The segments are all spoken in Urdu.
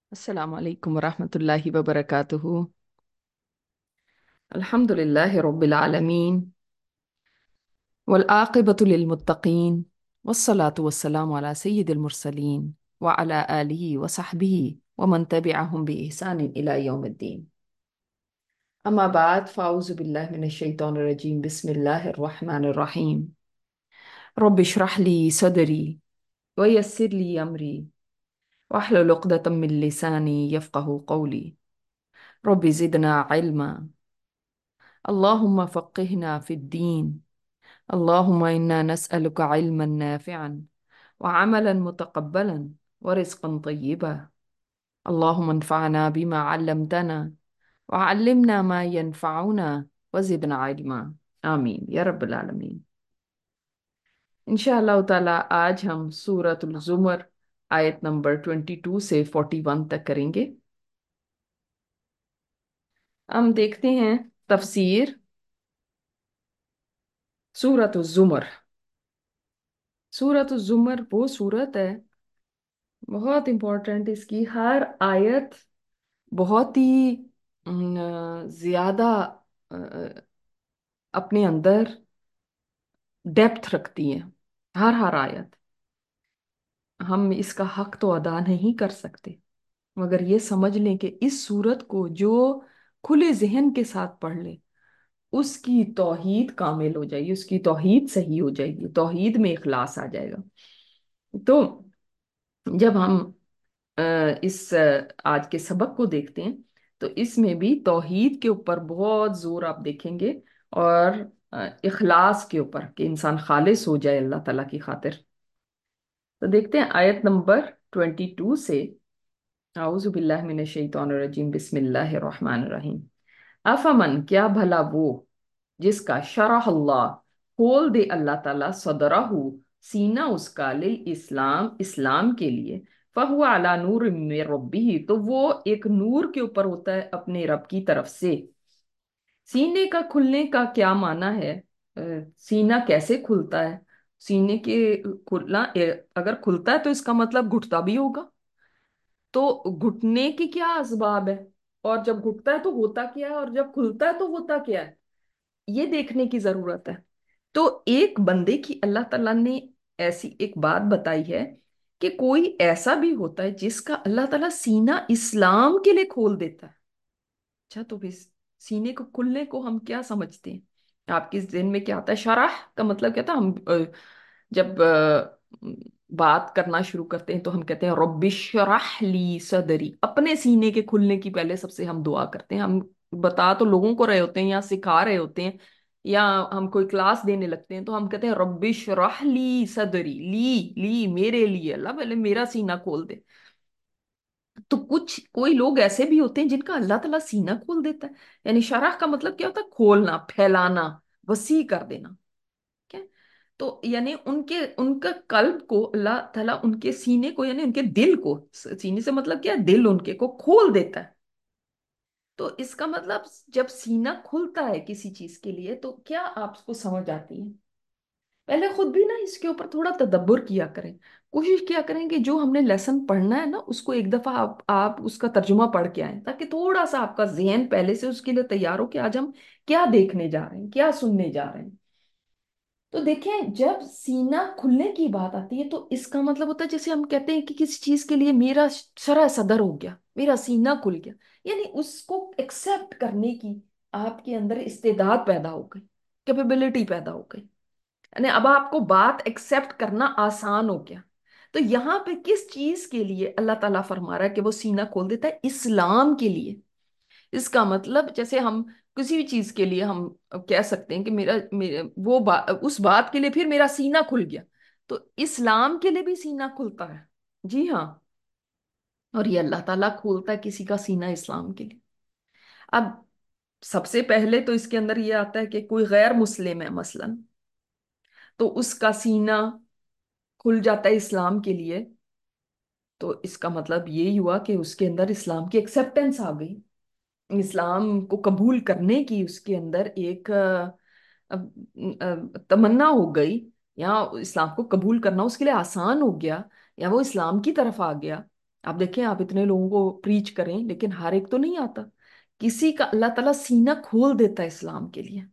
السلام عليكم ورحمة الله وبركاته. الحمد لله رب العالمين، والعاقبة للمتقين، والصلاة والسلام على سيد المرسلين وعلى آله وصحبه ومن تبعهم بإحسان إلى يوم الدين. أما بعد، فأعوذ بالله من الشيطان الرجيم. بسم الله الرحمن الرحيم. رب اشرح لي صدري ويسر لي أمري واحلل عقدة من لساني يفقه قولي. رب زدنا علما. اللهم فقهنا في الدين. اللهم إنا نسألك علما نافعا وعملا متقبلا ورزقا طيبا. اللهم انفعنا بما علمتنا وعلمنا ما ينفعنا وزدنا علما. آمين يا رب العالمين. इंशाअल्लाह ताला आज हम सूरतुल जुमर आयत नंबर 22 से 41 तक करेंगे। हम देखते हैं तफसीर सूरतुल जुमर। सूरतुल जुमर वो सूरत है, बहुत इंपॉर्टेंट। इसकी हर आयत बहुत ही ज्यादा अपने अंदर डेप्थ रखती है। हर हर आयत, हम इसका हक तो अदा नहीं कर सकते, मगर ये समझ लें कि इस सूरत को जो खुले जहन के साथ पढ़ ले उसकी तौहीद कामिल हो जाएगी, उसकी तौहीद सही हो जाएगी, तौहीद में इखलास आ जाएगा। तो जब हम इस आज के सबक को देखते हैं तो इसमें भी तौहीद के ऊपर बहुत जोर आप देखेंगे, और इखलास के ऊपर कि इंसान खालिस हो जाए अल्लाह ताला की खातिर। तो देखते हैं आयत नंबर 22 से। आऊज़ु बिल्लाहि मिनश शैतानिर रजीम, बिस्मिल्लाहिर रहमानिर रहीम। अफमन, क्या भला वो जिसका शरह अल्लाह, खोल दे अल्लाह ताला, सदरहू, सीना उसका, लिल इस्लाम, इस्लाम के लिए, फहुवा अला नूर मिन रब्बिही, तो वो एक नूर के ऊपर होता है अपने रब की तरफ से। सीने का खुलने का क्या माना है? सीना कैसे खुलता है? सीने के खुलना, अगर खुलता है तो इसका मतलब घुटता भी होगा। तो घुटने की क्या असबाब है, और जब घुटता है तो होता क्या है, और जब खुलता है तो होता क्या है, ये देखने की जरूरत है। तो एक बंदे की अल्लाह ताला ने ऐसी एक बात बताई है कि कोई ऐसा भी होता है जिसका अल्लाह ताला सीना इस्लाम के लिए खोल देता है। अच्छा, तो फिर सीने को खुलने को हम क्या समझते हैं? आपके ज़हन में क्या आता है? शराह का मतलब क्या था? हम जब बात करना शुरू करते हैं तो हम कहते हैं रब्बिशरह ली सदरी। अपने सीने के खुलने की पहले सबसे हम दुआ करते हैं। हम बता तो लोगों को रहे होते हैं या सिखा रहे होते हैं या हम कोई क्लास देने लगते हैं, तो हम कहते हैं रब्बिशरह ली सदरी। ली ली मेरे लिए, अल्लाह पहले मेरा सीना खोल दे। तो कुछ कोई लोग ऐसे भी होते हैं जिनका अल्लाह ताला सीना खोल देता है। यानी शरह का मतलब क्या होता है? खोलना, फैलाना, वसी कर देना। क्या? तो यानी उनके उनका कल्ब को अल्लाह ताला, उनके सीने को यानी उनके दिल को, सीने से मतलब क्या है? दिल उनके को खोल देता है। तो इसका मतलब जब सीना खुलता है किसी चीज के लिए तो क्या आपको समझ आती है? पहले खुद भी ना इसके ऊपर थोड़ा तदब्बर किया करें। कोशिश किया करें कि जो हमने लेसन पढ़ना है ना उसको एक दफा आप उसका तर्जुमा पढ़ के आए, ताकि थोड़ा सा आपका जहन पहले से उसके लिए तैयार हो कि आज हम क्या देखने जा रहे हैं, क्या सुनने जा रहे हैं। तो देखें, जब सीना खुलने की बात आती है तो इसका मतलब होता है, जैसे हम कहते हैं कि किसी चीज के लिए मेरा शरह सदर हो गया, मेरा सीना खुल गया, यानी उसको एक्सेप्ट करने की आपके अंदर इस्तेदाद पैदा हो गई, कैपेबिलिटी पैदा हो गई। यानी अब आपको बात एक्सेप्ट करना आसान हो गया। तो यहाँ पे किस चीज के लिए अल्लाह ताला फरमा रहा है कि वो सीना खोल देता है? इस्लाम के लिए। इसका मतलब जैसे हम किसी भी चीज के लिए हम कह सकते हैं कि उस बात के लिए फिर मेरा सीना खुल गया। तो इस्लाम के लिए भी सीना खुलता है। जी हाँ। और ये अल्लाह ताला खोलता है किसी का सीना इस्लाम के लिए। अब सबसे पहले तो इसके अंदर ये आता है कि कोई गैर मुस्लिम है मसलन, तो उसका सीना खुल जाता है इस्लाम के लिए। तो इसका मतलब यही हुआ कि उसके अंदर इस्लाम की एक्सेप्टेंस आ गई, इस्लाम को कबूल करने की उसके अंदर एक तमन्ना हो गई, या इस्लाम को कबूल करना उसके लिए आसान हो गया, या वो इस्लाम की तरफ आ गया। आप देखें, आप इतने लोगों को प्रीच करें लेकिन हर एक तो नहीं आता। किसी का अल्लाह ताला सीना खोल देता है इस्लाम के लिए।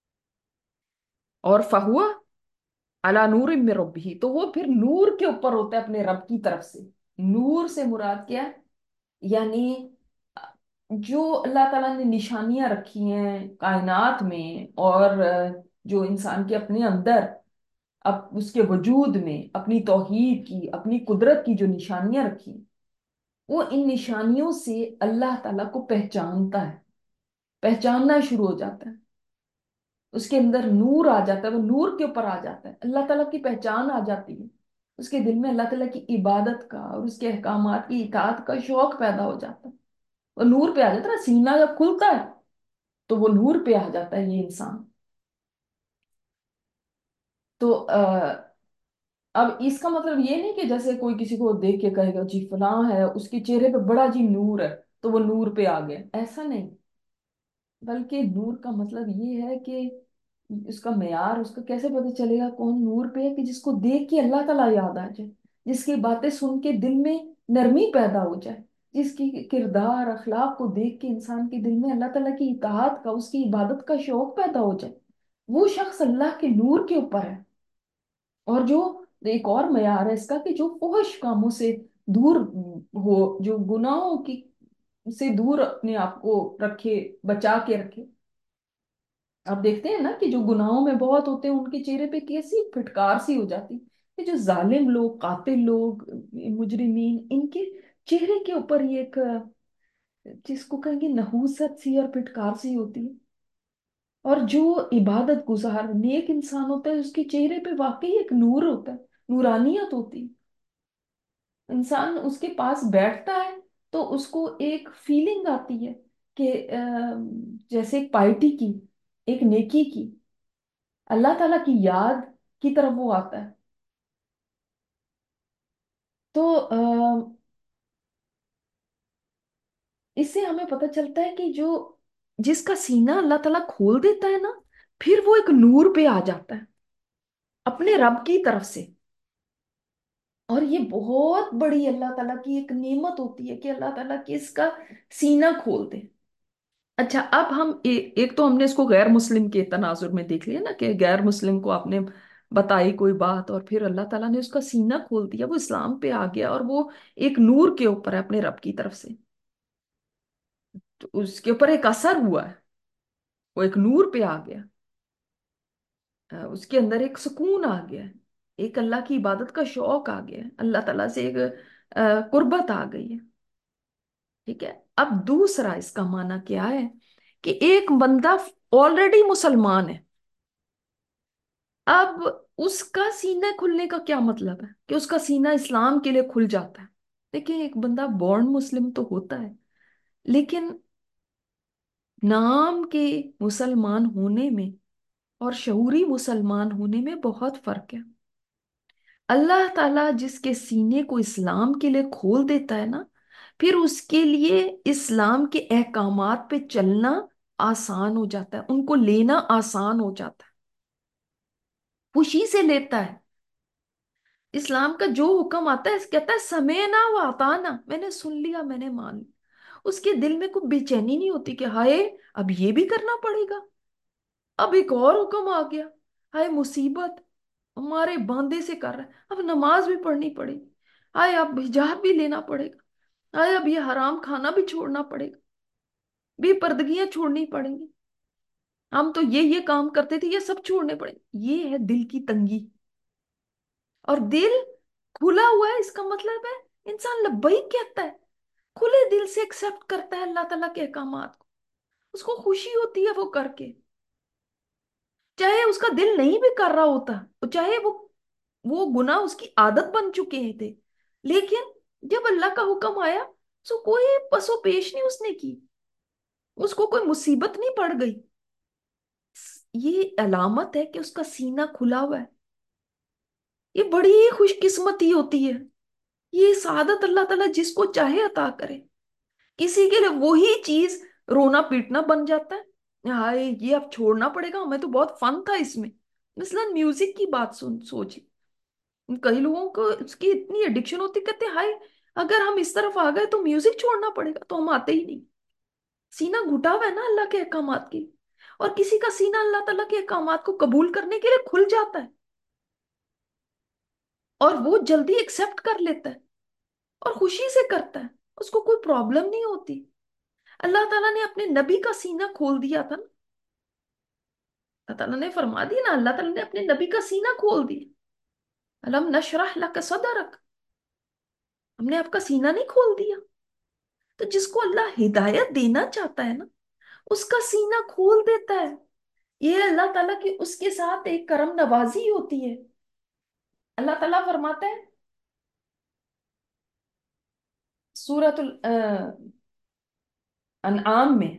और फहुआ अला नूर मिन रब्बिही, तो वो फिर नूर के ऊपर होता है अपने रब की तरफ से। नूर से मुराद क्या है? यानी जो अल्लाह ताला ने निशानियां रखी हैं कायनात में, और जो इंसान के अपने अंदर, अब उसके वजूद में अपनी तौहीद की, अपनी कुदरत की जो निशानियां रखी हैं, वो इन निशानियों से अल्लाह ताला को पहचानता है, पहचानना शुरू हो जाता है। उसके अंदर नूर आ जाता है, वो नूर के ऊपर आ जाता है, अल्लाह ताला की पहचान आ जाती है। उसके दिल में अल्लाह ताला की इबादत का और उसके अहकामात की इताअत का शौक पैदा हो जाता है। वो नूर पे आ जाता है ना, सीना जब खुलता है तो वो नूर पे आ जाता है ये इंसान। तो अब इसका मतलब ये नहीं कि जैसे कोई किसी को देख के कहेगा जी फलां है, उसके चेहरे पे बड़ा जी नूर है तो वो नूर पे आ गया, ऐसा नहीं। बल्कि नूर का मतलब ये है कि उसका मेयार, उसका कैसे पता चलेगा कौन नूर पे है? कि जिसको देख के अल्लाह ताला याद आ जाए, जिसकी बातें सुन के दिल में नरमी पैदा हो जाए, जिसकी किरदार अखलाक को देख के इंसान के दिल में अल्लाह ताला की इताअत का, उसकी इबादत का शौक पैदा हो जाए, वो शख्स अल्लाह के नूर के ऊपर है। और जो एक और मयार है इसका, कि जो फुहश कामों से दूर हो, जो गुनाहों की से दूर अपने आप को रखे, बचा के रखे। आप देखते हैं ना कि जो गुनाहों में बहुत होते हैं उनके चेहरे पे कैसी फिटकार सी हो जाती। ये जो जालिम लोग, कातिल लोग, मुजरिमीन, इनके चेहरे के ऊपर ये एक जिसको कहेंगे नहूसत सी और फिटकार सी होती है। और जो इबादत गुजार नेक इंसान होता है उसके चेहरे पे वाकई एक नूर होता है, नूरानियत होती है। इंसान उसके पास बैठता है तो उसको एक फीलिंग आती है कि जैसे एक पाइटी की, एक नेकी की, अल्लाह ताला की याद की तरफ वो आता है। तो इससे हमें पता चलता है कि जो जिसका सीना अल्लाह ताला खोल देता है ना, फिर वो एक नूर पे आ जाता है अपने रब की तरफ से। और ये बहुत बड़ी अल्लाह ताला की एक नेमत होती है कि अल्लाह ताला किसका सीना खोल दे। अच्छा, अब हम एक तो हमने इसको गैर मुस्लिम के तनाजुर में देख लिया ना, कि गैर मुस्लिम को आपने बताई कोई बात और फिर अल्लाह ताला ने उसका सीना खोल दिया, वो इस्लाम पे आ गया और वो एक नूर के ऊपर है अपने रब की तरफ से। तो उसके ऊपर एक असर हुआ है, वो एक नूर पे आ गया। उसके अंदर एक सुकून आ गया है, एक अल्लाह की इबादत का शौक आ गया है, अल्लाह ताला से एक कुर्बत आ गई है। ठीक है। अब दूसरा इसका माना क्या है? कि एक बंदा ऑलरेडी मुसलमान है, अब उसका सीना खुलने का क्या मतलब है कि उसका सीना इस्लाम के लिए खुल जाता है? देखिए, एक बंदा बॉर्न मुस्लिम तो होता है, लेकिन नाम के मुसलमान होने में और शऊरी मुसलमान होने में बहुत फर्क है। अल्लाह ताला जिसके सीने को इस्लाम के लिए खोल देता है ना, फिर उसके लिए इस्लाम के अहकामात पे चलना आसान हो जाता है, उनको लेना आसान हो जाता है, खुशी से लेता है। इस्लाम का जो हुक्म आता है कहता है समय ना व अताना, मैंने सुन लिया, मैंने मान लिया। उसके दिल में कोई बेचैनी नहीं होती कि हाय अब ये भी करना पड़ेगा, अब एक और हुक्म आ गया, हाय मुसीबत, हमारे बांधे से कर रहा है, अब नमाज भी पढ़नी पड़ेगी, हाय अब हिजाब भी लेना पड़ेगा, हाय अब ये हराम खाना भी छोड़ना पड़ेगा, बेपर्दगियां छोड़नी पड़ेंगी, हम तो ये काम करते थे ये सब छोड़ने पड़ेंगे। ये है दिल की तंगी। और दिल खुला हुआ है इसका मतलब है इंसान लब्बैक कहता है, खुले दिल से एक्सेप्ट करता है अल्लाह ताला के अहकामात को, उसको खुशी होती है वो करके। चाहे उसका दिल नहीं भी कर रहा होता, चाहे वो गुनाह उसकी आदत बन चुके हैं थे, लेकिन जब अल्लाह का हुक्म आया तो कोई पसो पेश नहीं उसने की, उसको कोई मुसीबत नहीं पड़ गई। ये अलामत है कि उसका सीना खुला हुआ है। ये बड़ी खुशकिस्मती होती है। ये सादत अल्लाह ताला जिसको चाहे अता करे। किसी के लिए वही चीज रोना पीटना बन जाता है, हाय ये अब छोड़ना पड़ेगा, हमें तो बहुत फन था इसमें। मसलन म्यूजिक की बात सुन सोची, कई लोगों को उसकी इतनी एडिक्शन होती, कहते हैं हाय अगर हम इस तरफ आ गए तो म्यूजिक छोड़ना पड़ेगा, तो हम आते ही नहीं। सीना घुटा हुआ है ना अल्लाह के अहकामात के लिए। और किसी का सीना अल्लाह ताला के अहकामात को कबूल करने के लिए खुल जाता है, और वो जल्दी एक्सेप्ट कर लेता है और खुशी से करता है, उसको कोई प्रॉब्लम नहीं होती। अल्लाह ताला ने अपने नबी का सीना खोल दिया था ना। अल्लाह ताला ने फरमा दिया ना, अल्लाह ताला ने अपने नबी का सीना खोल दिया। अलम नशरह लक सदरक, हमने आपका सीना नहीं खोल दिया। तो जिसको अल्लाह हिदायत देना चाहता है ना, उसका सीना खोल देता है। ये अल्लाह ताला की उसके साथ एक करम नवाजी होती है। अल्लाह ताला फरमाता है सूरतुल अनआम में,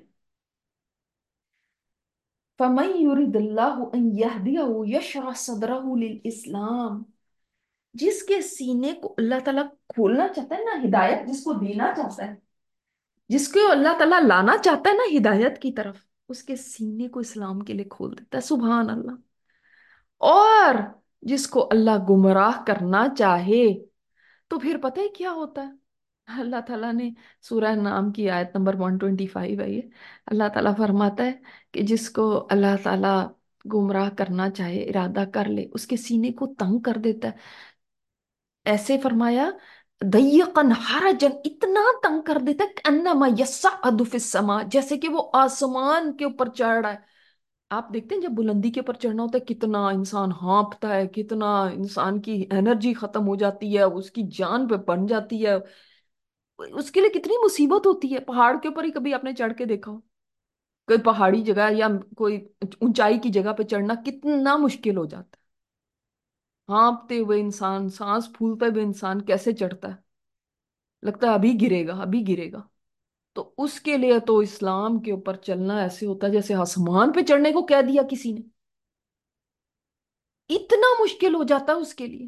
फमन युरिदिल्लाहु अन यहदियहु यशरह सदरहु लिल इस्लाम। जिसके सीने को अल्लाह ताला खोलना चाहता है ना, हिदायत जिसको देना चाहता है, जिसको अल्लाह ताला लाना चाहता है ना हिदायत की तरफ, उसके सीने को इस्लाम के लिए खोल देता है। सुभान अल्लाह। और जिसको अल्लाह गुमराह करना चाहे, तो फिर पता है क्या होता है? अल्लाह ताला ने सूरह नाम की आयत नंबर 125 है ये। अल्लाह ताला फरमाता है कि जिसको अल्लाह ताला गुमराह करना चाहे, इरादा कर ले, उसके सीने को तंग कर देता है। ऐसे फरमाया, दय्यकन हरजन, इतना तंग कर देता है कि अन्नमा यस्अदु फिस समा, जैसे कि वो आसमान के ऊपर चढ़ रहा है। आप देखते हैं जब बुलंदी के ऊपर चढ़ना होता है, कितना इंसान हाँफता है, कितना इंसान की एनर्जी खत्म हो जाती है, उसकी जान पे बन जाती है। उसके लिए कितनी मुसीबत होती है। पहाड़ के ऊपर ही कभी आपने चढ़ के देखा हो? कोई पहाड़ी जगह या कोई ऊंचाई की जगह पे चढ़ना कितना मुश्किल हो जाता है। हाँफते हुए इंसान, सांस फूलते हुए इंसान कैसे चढ़ता है, लगता है अभी गिरेगा, अभी गिरेगा। तो उसके लिए तो इस्लाम के ऊपर चलना ऐसे होता है जैसे आसमान पे चढ़ने को कह दिया किसी ने। इतना मुश्किल हो जाता है उसके लिए।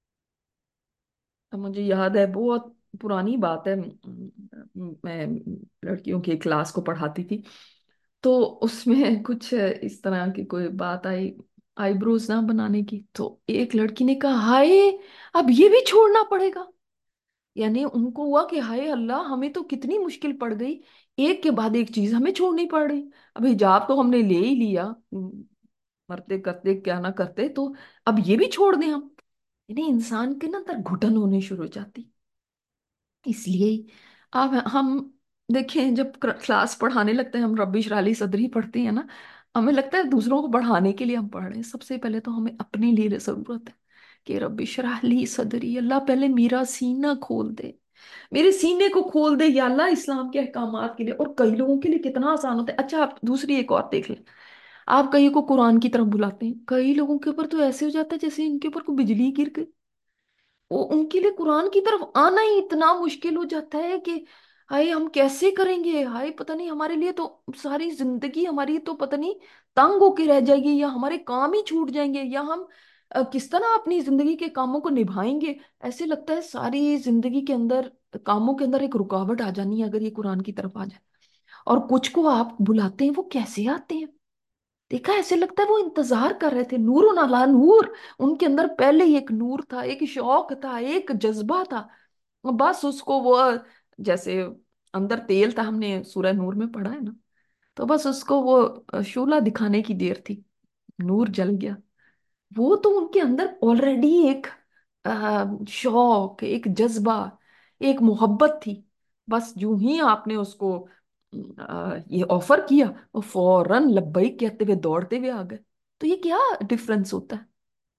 अब मुझे याद है, बहुत पुरानी बात है, मैं लड़कियों की क्लास को पढ़ाती थी। तो उसमें कुछ इस तरह की कोई बात आई, आईब्रोज ना बनाने की। तो एक लड़की ने कहा, हाय, अब ये भी छोड़ना पड़ेगा। यानी उनको हुआ कि हाय अल्लाह, हमें तो कितनी मुश्किल पड़ गई, एक के बाद एक चीज हमें छोड़नी पड़ रही। अब हिजाब तो हमने ले ही लिया, मरते करते क्या ना करते, तो अब ये भी छोड़ दें हम। यानी इंसान के ना अंदर घुटन होने शुरू हो जाती। इसलिए ही अब हम देखें, जब क्लास पढ़ाने लगते हैं, हम रब्बी इशरह ली सदरी पढ़ते हैं ना, हमें लगता है दूसरों को पढ़ाने के लिए हम पढ़ रहे हैं। सबसे पहले तो हमें अपने लिए जरूरत है कि रब्बी इशरह ली सदरी, अल्लाह पहले मेरा सीना खोल दे, मेरे सीने को खोल दे या अल्लाह इस्लाम के अहकामात के लिए। और कई लोगों के लिए कितना आसान होता है। अच्छा, आप दूसरी एक और देख लें। आप कहीं को कुरान की तरफ बुलाते हैं, कई लोगों के ऊपर तो ऐसे हो जाता है जैसे इनके ऊपर को बिजली गिर गई। वो उनके लिए कुरान की तरफ आना ही इतना मुश्किल हो जाता है कि हाय हम कैसे करेंगे, हाय पता नहीं, हमारे लिए तो सारी जिंदगी हमारी तो पता नहीं तंग होके रह जाएगी, या हमारे काम ही छूट जाएंगे, या हम किस तरह अपनी जिंदगी के कामों को निभाएंगे। ऐसे लगता है सारी जिंदगी के अंदर, कामों के अंदर एक रुकावट आ जानी है अगर ये कुरान की तरफ आ जाए। और कुछ को आप बुलाते हैं, वो कैसे आते हैं? देखा, ऐसे लगता है वो इंतजार कर रहे थे, नूर अला नूर। उनके अंदर पहले ही एक नूर था, एक शौक था, एक जज्बा था। बस उसको वो, जैसे अंदर तेल था, हमने सूरह नूर में पढ़ा है ना, तो बस उसको वो शोला दिखाने की देर थी, नूर जल गया। वो तो उनके अंदर ऑलरेडी एक शौक, एक जज्बा, एक मोहब्बत थी। बस यूं ही आपने उसको ये ऑफर किया, वो फौरन लब्बैक कहते हुए दौड़ते हुए आ गए। तो ये क्या डिफरेंस होता है?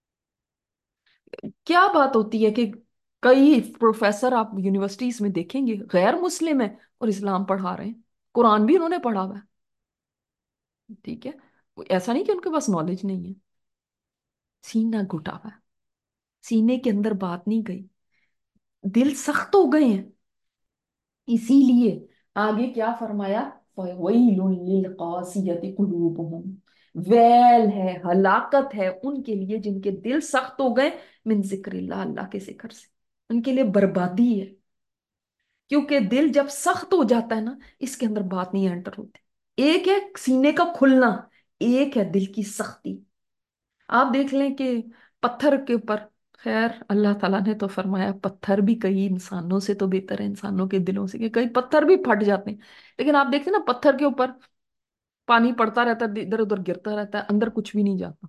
क्या बात होती है कि कई प्रोफेसर आप यूनिवर्सिटीज में देखेंगे गैर मुस्लिम है और इस्लाम पढ़ा रहे हैं, कुरान भी उन्होंने पढ़ा हुआ है। ठीक है, ऐसा नहीं कि उनके पास नॉलेज नहीं है। सीना घुटा हुआ है, सीने के अंदर बात नहीं गई, दिल सख्त हो गए हैं। इसीलिए आगे क्या फरमाया, फवैलुन लिलकासियति कुलूबुहुम, वैल है, हलाकत है उनके लिए जिनके दिल सख्त हो गए, मिन जिक्रिल्लाह, अल्लाह के जिक्र से। उनके लिए बर्बादी है। क्योंकि दिल जब सख्त हो जाता है ना, इसके अंदर बात नहीं एंटर होती। एक है सीने का खुलना, एक है दिल की सख्ती। आप देख लें कि पत्थर के ऊपर खैर, अल्लाह ताला ने तो फरमाया पत्थर भी कई इंसानों से तो बेहतर है, इंसानों के दिलों से, कि कई पत्थर भी फट जाते हैं। लेकिन आप देखते हैं ना, पत्थर के ऊपर पानी पड़ता रहता है, इधर उधर गिरता रहता है, अंदर कुछ भी नहीं जाता।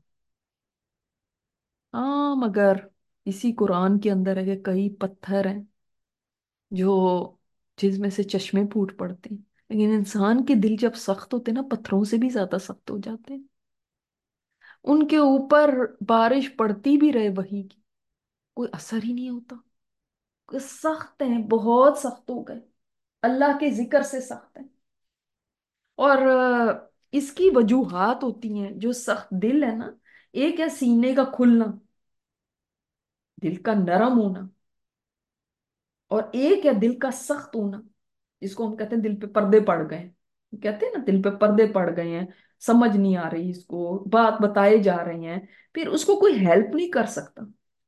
हाँ, मगर इसी कुरान के अंदर है कि कई पत्थर हैं जो, जिसमें से चश्मे फूट पड़ते हैं। लेकिन इंसान के दिल जब सख्त होते हैं ना, पत्थरों से भी ज्यादा सख्त हो जाते हैं। उनके ऊपर बारिश पड़ती भी रहे वही की, कोई असर ही नहीं होता। सख्त हैं, बहुत सख्त हो गए, अल्लाह के जिक्र से सख्त हैं। और इसकी वजूहात होती हैं, जो सख्त दिल है ना, एक है सीने का खुलना, दिल का नरम होना, और एक है दिल का सख्त होना, जिसको हम कहते हैं दिल पे पर्दे पड़ गए हैं। कहते हैं ना, दिल पे पर्दे पड़ गए हैं, समझ नहीं आ रही इसको, बात बताए जा रहे हैं, फिर उसको कोई हेल्प नहीं कर सकता।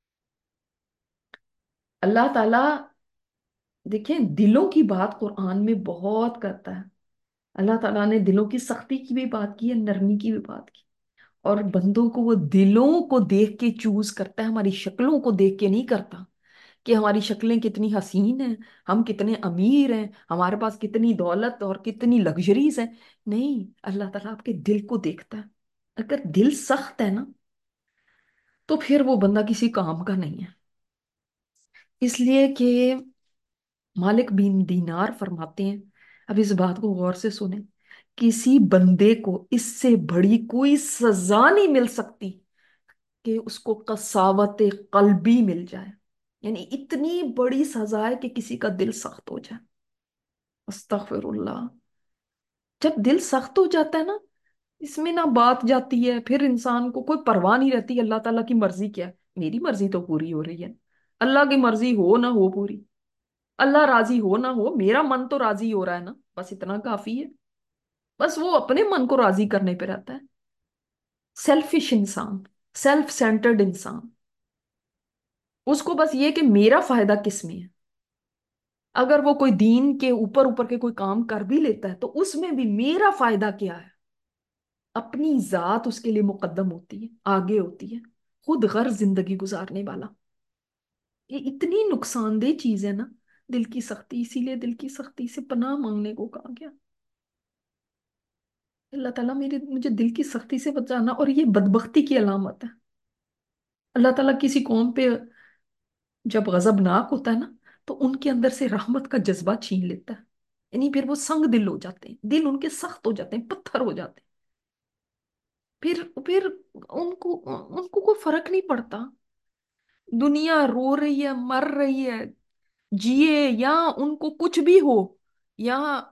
अल्लाह ताला, देखें, दिलों की बात कुरान में बहुत करता है। अल्लाह ताला ने दिलों की सख्ती की भी बात की है, नरमी की भी बात की। और बंदों को वो दिलों को देख के चूज करता है, हमारी शक्लों को देख के नहीं करता, कि हमारी शक्लें कितनी हसीन हैं, हम कितने अमीर हैं, हमारे पास कितनी दौलत और कितनी लग्जरीज हैं। नहीं, अल्लाह ताला आपके दिल को देखता है। अगर दिल सख्त है ना, तो फिर वो बंदा किसी काम का नहीं है। इसलिए कि मालिक बिन दीनार फरमाते हैं, अब इस बात को गौर से सुने, किसी बंदे को इससे बड़ी कोई सजा नहीं मिल सकती कि उसको कसावत कल्बी मिल जाए। यानी इतनी बड़ी सजा है कि किसी का दिल सख्त हो जाए। अस्तगफिरुल्लाह। जब दिल सख्त हो जाता है ना, इसमें ना बात जाती है, फिर इंसान को कोई परवाह नहीं रहती अल्लाह ताला की मर्जी क्या है, मेरी मर्जी तो पूरी हो रही है। अल्लाह की मर्जी हो ना हो पूरी, अल्लाह राजी हो ना हो, मेरा मन तो राजी हो रहा है ना, बस इतना काफी है। बस वो अपने मन को राजी करने पे रहता है। सेल्फिश इंसान, सेल्फ सेंटर्ड इंसान, उसको बस ये कि मेरा फायदा किस में है। अगर वो कोई दीन के ऊपर ऊपर के कोई काम कर भी लेता है, तो उसमें भी मेरा फायदा क्या है। अपनी जात उसके लिए मुकद्दम होती है, आगे होती है, खुद गर्ज जिंदगी गुजारने वाला। ये इतनी नुकसानदेह चीज है ना, दिल की सख्ती। इसीलिए दिल की सख्ती से पनाह मांगने को कहा गया। अल्लाह ताला मेरे मुझे दिल की सख्ती से बचाना। और ये बदबख्ती की अलामत है। अल्लाह ताला किसी कौम पे जब गजबनाक होता है ना, तो उनके अंदर से रहमत का जज्बा छीन लेता है। यानी फिर वो संग दिल हो जाते हैं, दिल उनके सख्त हो जाते हैं, पत्थर हो जाते हैं। फिर उनको उनको कोई फर्क नहीं पड़ता, दुनिया रो रही है, मर रही है, जिए या उनको कुछ भी हो, या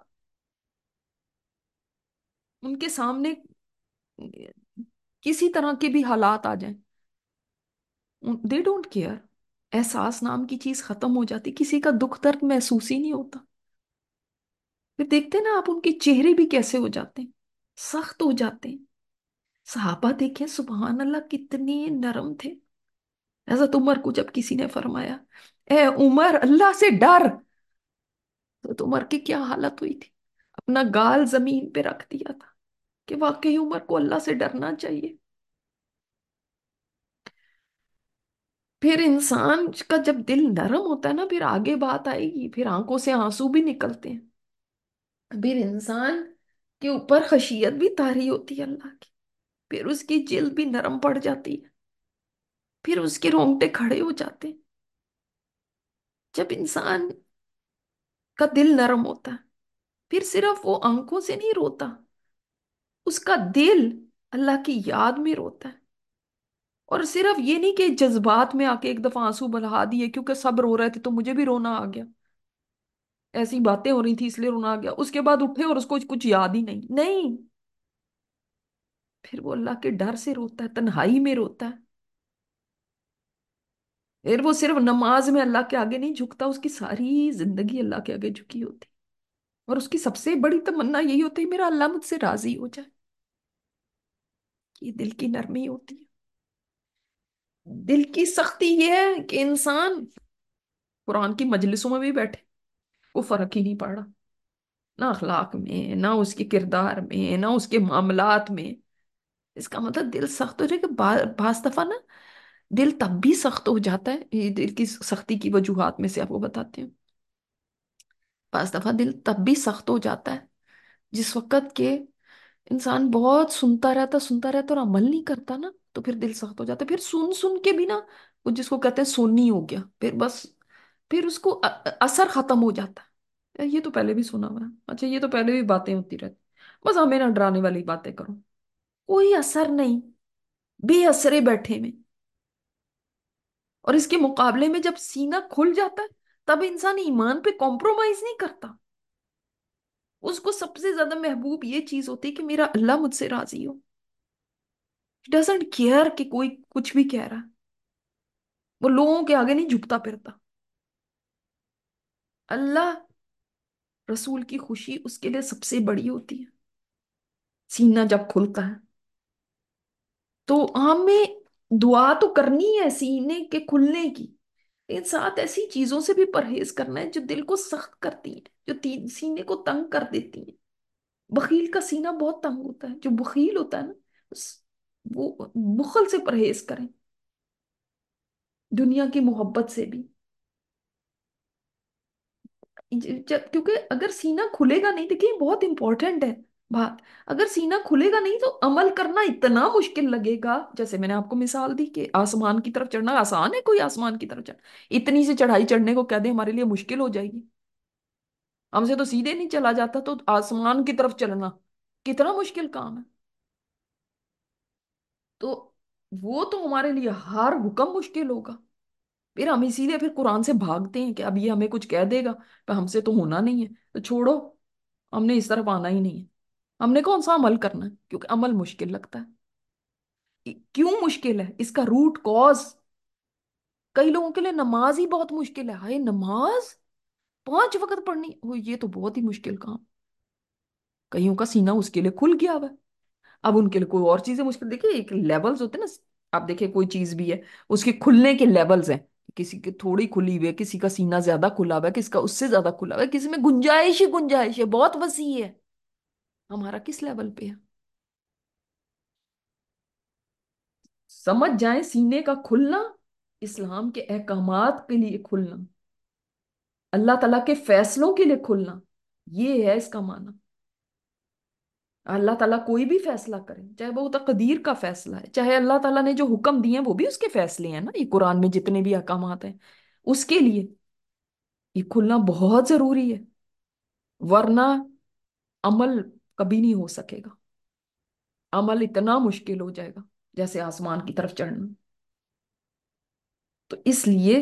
उनके सामने किसी तरह के भी हालात आ जाएं, दे डोंट केयर। एहसास नाम की चीज खत्म हो जाती, किसी का दुख दर्द महसूस ही नहीं होता। फिर देखते हैं ना आप, उनके चेहरे भी कैसे हो जाते हैं, सख्त हो जाते हैं। सहाबा देखें, सुबहान अल्लाह, कितने नरम थे। हजरत उमर को जब किसी ने फरमाया, ए उमर, अल्लाह से डर, तो उमर की क्या हालत हुई थी, अपना गाल जमीन पे रख दिया था, कि वाकई उमर को अल्लाह से डरना चाहिए। फिर इंसान का जब दिल नरम होता है ना, फिर आगे बात आएगी, फिर आंखों से आंसू भी निकलते हैं। फिर इंसान के ऊपर खशियत भी तारी होती है अल्लाह की, फिर उसकी जिल्द भी नरम पड़ जाती है, फिर उसके रोंगटे खड़े हो जाते हैं। जब इंसान का दिल नरम होता है, फिर सिर्फ वो आंखों से नहीं रोता, उसका दिल अल्लाह की याद में रोता है। और सिर्फ ये नहीं कि जज्बात में आके एक दफा आंसू बहा दिए, क्योंकि सब रो रहे थे तो मुझे भी रोना आ गया, ऐसी बातें हो रही थी इसलिए रोना आ गया, उसके बाद उठे और उसको कुछ याद ही नहीं। नहीं, फिर वो अल्लाह के डर से रोता है, तन्हाई में रोता है। फिर वो सिर्फ नमाज में अल्लाह के आगे नहीं झुकता, उसकी सारी जिंदगी अल्लाह के आगे झुकी होती। और उसकी सबसे बड़ी तमन्ना यही होती है, मेरा अल्लाह मुझसे राजी हो जाए। ये दिल की नरमी होती है। दिल की सख्ती ये है कि इंसान कुरान की मजलिसों में भी बैठे, को फर्क ही नहीं पड़ रहा, ना अखलाक में, ना उसके किरदार में, ना उसके मामलात में। इसका मतलब दिल सख्त हो जाए कि बास दफा ना, دل تب بھی سخت ہو جاتا ہے، یہ دل کی سختی کی وجوہات میں سے آپ کو بتاتے ہیں. بعض دفعہ دل تب بھی سخت ہو جاتا ہے جس وقت کہ انسان بہت سنتا رہتا اور عمل نہیں کرتا نا، تو پھر دل سخت ہو جاتا ہے. پھر سن سن کے بھی نا، وہ جس کو کہتے ہیں سونی ہو گیا، پھر بس پھر اس کو اثر ختم ہو جاتا ہے. یہ تو پہلے بھی سنا ہوا ہے، اچھا یہ تو پہلے بھی باتیں ہوتی رہتی، بس ہمیں نہ ڈرانے والی باتیں کرو. کوئی اثر نہیں، بے اثرے بیٹھے میں. اور اس کے مقابلے میں جب سینہ کھل جاتا ہے، تب انسان ایمان پہ کمپرومائز نہیں کرتا. اس کو سب سے زیادہ محبوب یہ چیز ہوتی ہے کہ میرا اللہ مجھ سے راضی ہو. ڈزنٹ کیئر کہ کوئی کچھ بھی کہہ رہا ہے. وہ لوگوں کے آگے نہیں جھکتا پھرتا. اللہ رسول کی خوشی اس کے لیے سب سے بڑی ہوتی ہے. سینہ جب کھلتا ہے تو ہمیں دعا تو کرنی ہے سینے کے کھلنے کی، لیکن ساتھ ایسی چیزوں سے بھی پرہیز کرنا ہے جو دل کو سخت کرتی ہیں، جو سینے کو تنگ کر دیتی ہیں. بخیل کا سینہ بہت تنگ ہوتا ہے. جو بخیل ہوتا ہے نا، وہ بخل سے پرہیز کریں، دنیا کی محبت سے بھی. کیونکہ اگر سینہ کھلے گا نہیں، دیکھیے بہت امپورٹنٹ ہے بات. اگر سینہ کھلے گا نہیں تو عمل کرنا اتنا مشکل لگے گا. جیسے میں نے آپ کو مثال دی کہ آسمان کی طرف چڑھنا آسان ہے، کوئی آسمان کی طرف چڑھنا اتنی سی چڑھائی چڑھنے کو کہہ دیں ہمارے لیے مشکل ہو جائے گی. ہم سے تو سیدھے نہیں چلا جاتا، تو آسمان کی طرف چلنا کتنا مشکل کام ہے. تو وہ تو ہمارے لیے ہر حکم مشکل ہوگا. پھر ہم اسی لیے پھر قرآن سے بھاگتے ہیں کہ اب یہ ہمیں کچھ کہہ دے گا، تو ہم سے تو ہونا نہیں ہے، تو چھوڑو، ہم نے اس طرف آنا ہی نہیں ہے. ہم نے کون سا عمل کرنا ہے؟ کیونکہ عمل مشکل لگتا ہے. کیوں مشکل ہے؟ اس کا روٹ کاز. کئی لوگوں کے لیے نماز ہی بہت مشکل ہے. ہائے نماز 5 وقت پڑھنی، یہ تو بہت ہی مشکل کام. کئیوں کا سینہ اس کے لیے کھل گیا ہوا ہے. اب ان کے لیے کوئی اور چیزیں مشکل. دیکھیے ایک لیولز ہوتے ہیں نا. آپ دیکھیں کوئی چیز بھی ہے، اس کے کھلنے کے لیولز ہیں. کسی کی تھوڑی کھلی ہوئی ہے، کسی کا سینہ زیادہ کھلا ہوا ہے، کسی کا اس سے زیادہ کھلا ہوا ہے، کسی میں گنجائش ہی گنجائش ہے، بہت وسیع ہے. ہمارا کس لیول پہ ہے؟ سمجھ جائیں سینے کا کھلنا اسلام کے احکامات کے لیے کھلنا، اللہ تعالیٰ کے فیصلوں کے لیے کھلنا، یہ ہے اس کا معنی. اللہ تعالیٰ کوئی بھی فیصلہ کرے، چاہے وہ تقدیر کا فیصلہ ہے، چاہے اللہ تعالیٰ نے جو حکم دیے ہیں وہ بھی اس کے فیصلے ہیں نا. یہ قرآن میں جتنے بھی احکامات ہیں اس کے لیے یہ کھلنا بہت ضروری ہے. ورنہ عمل کبھی نہیں ہو سکے گا. عمل اتنا مشکل ہو جائے گا جیسے آسمان کی طرف چڑھنا. تو اس لیے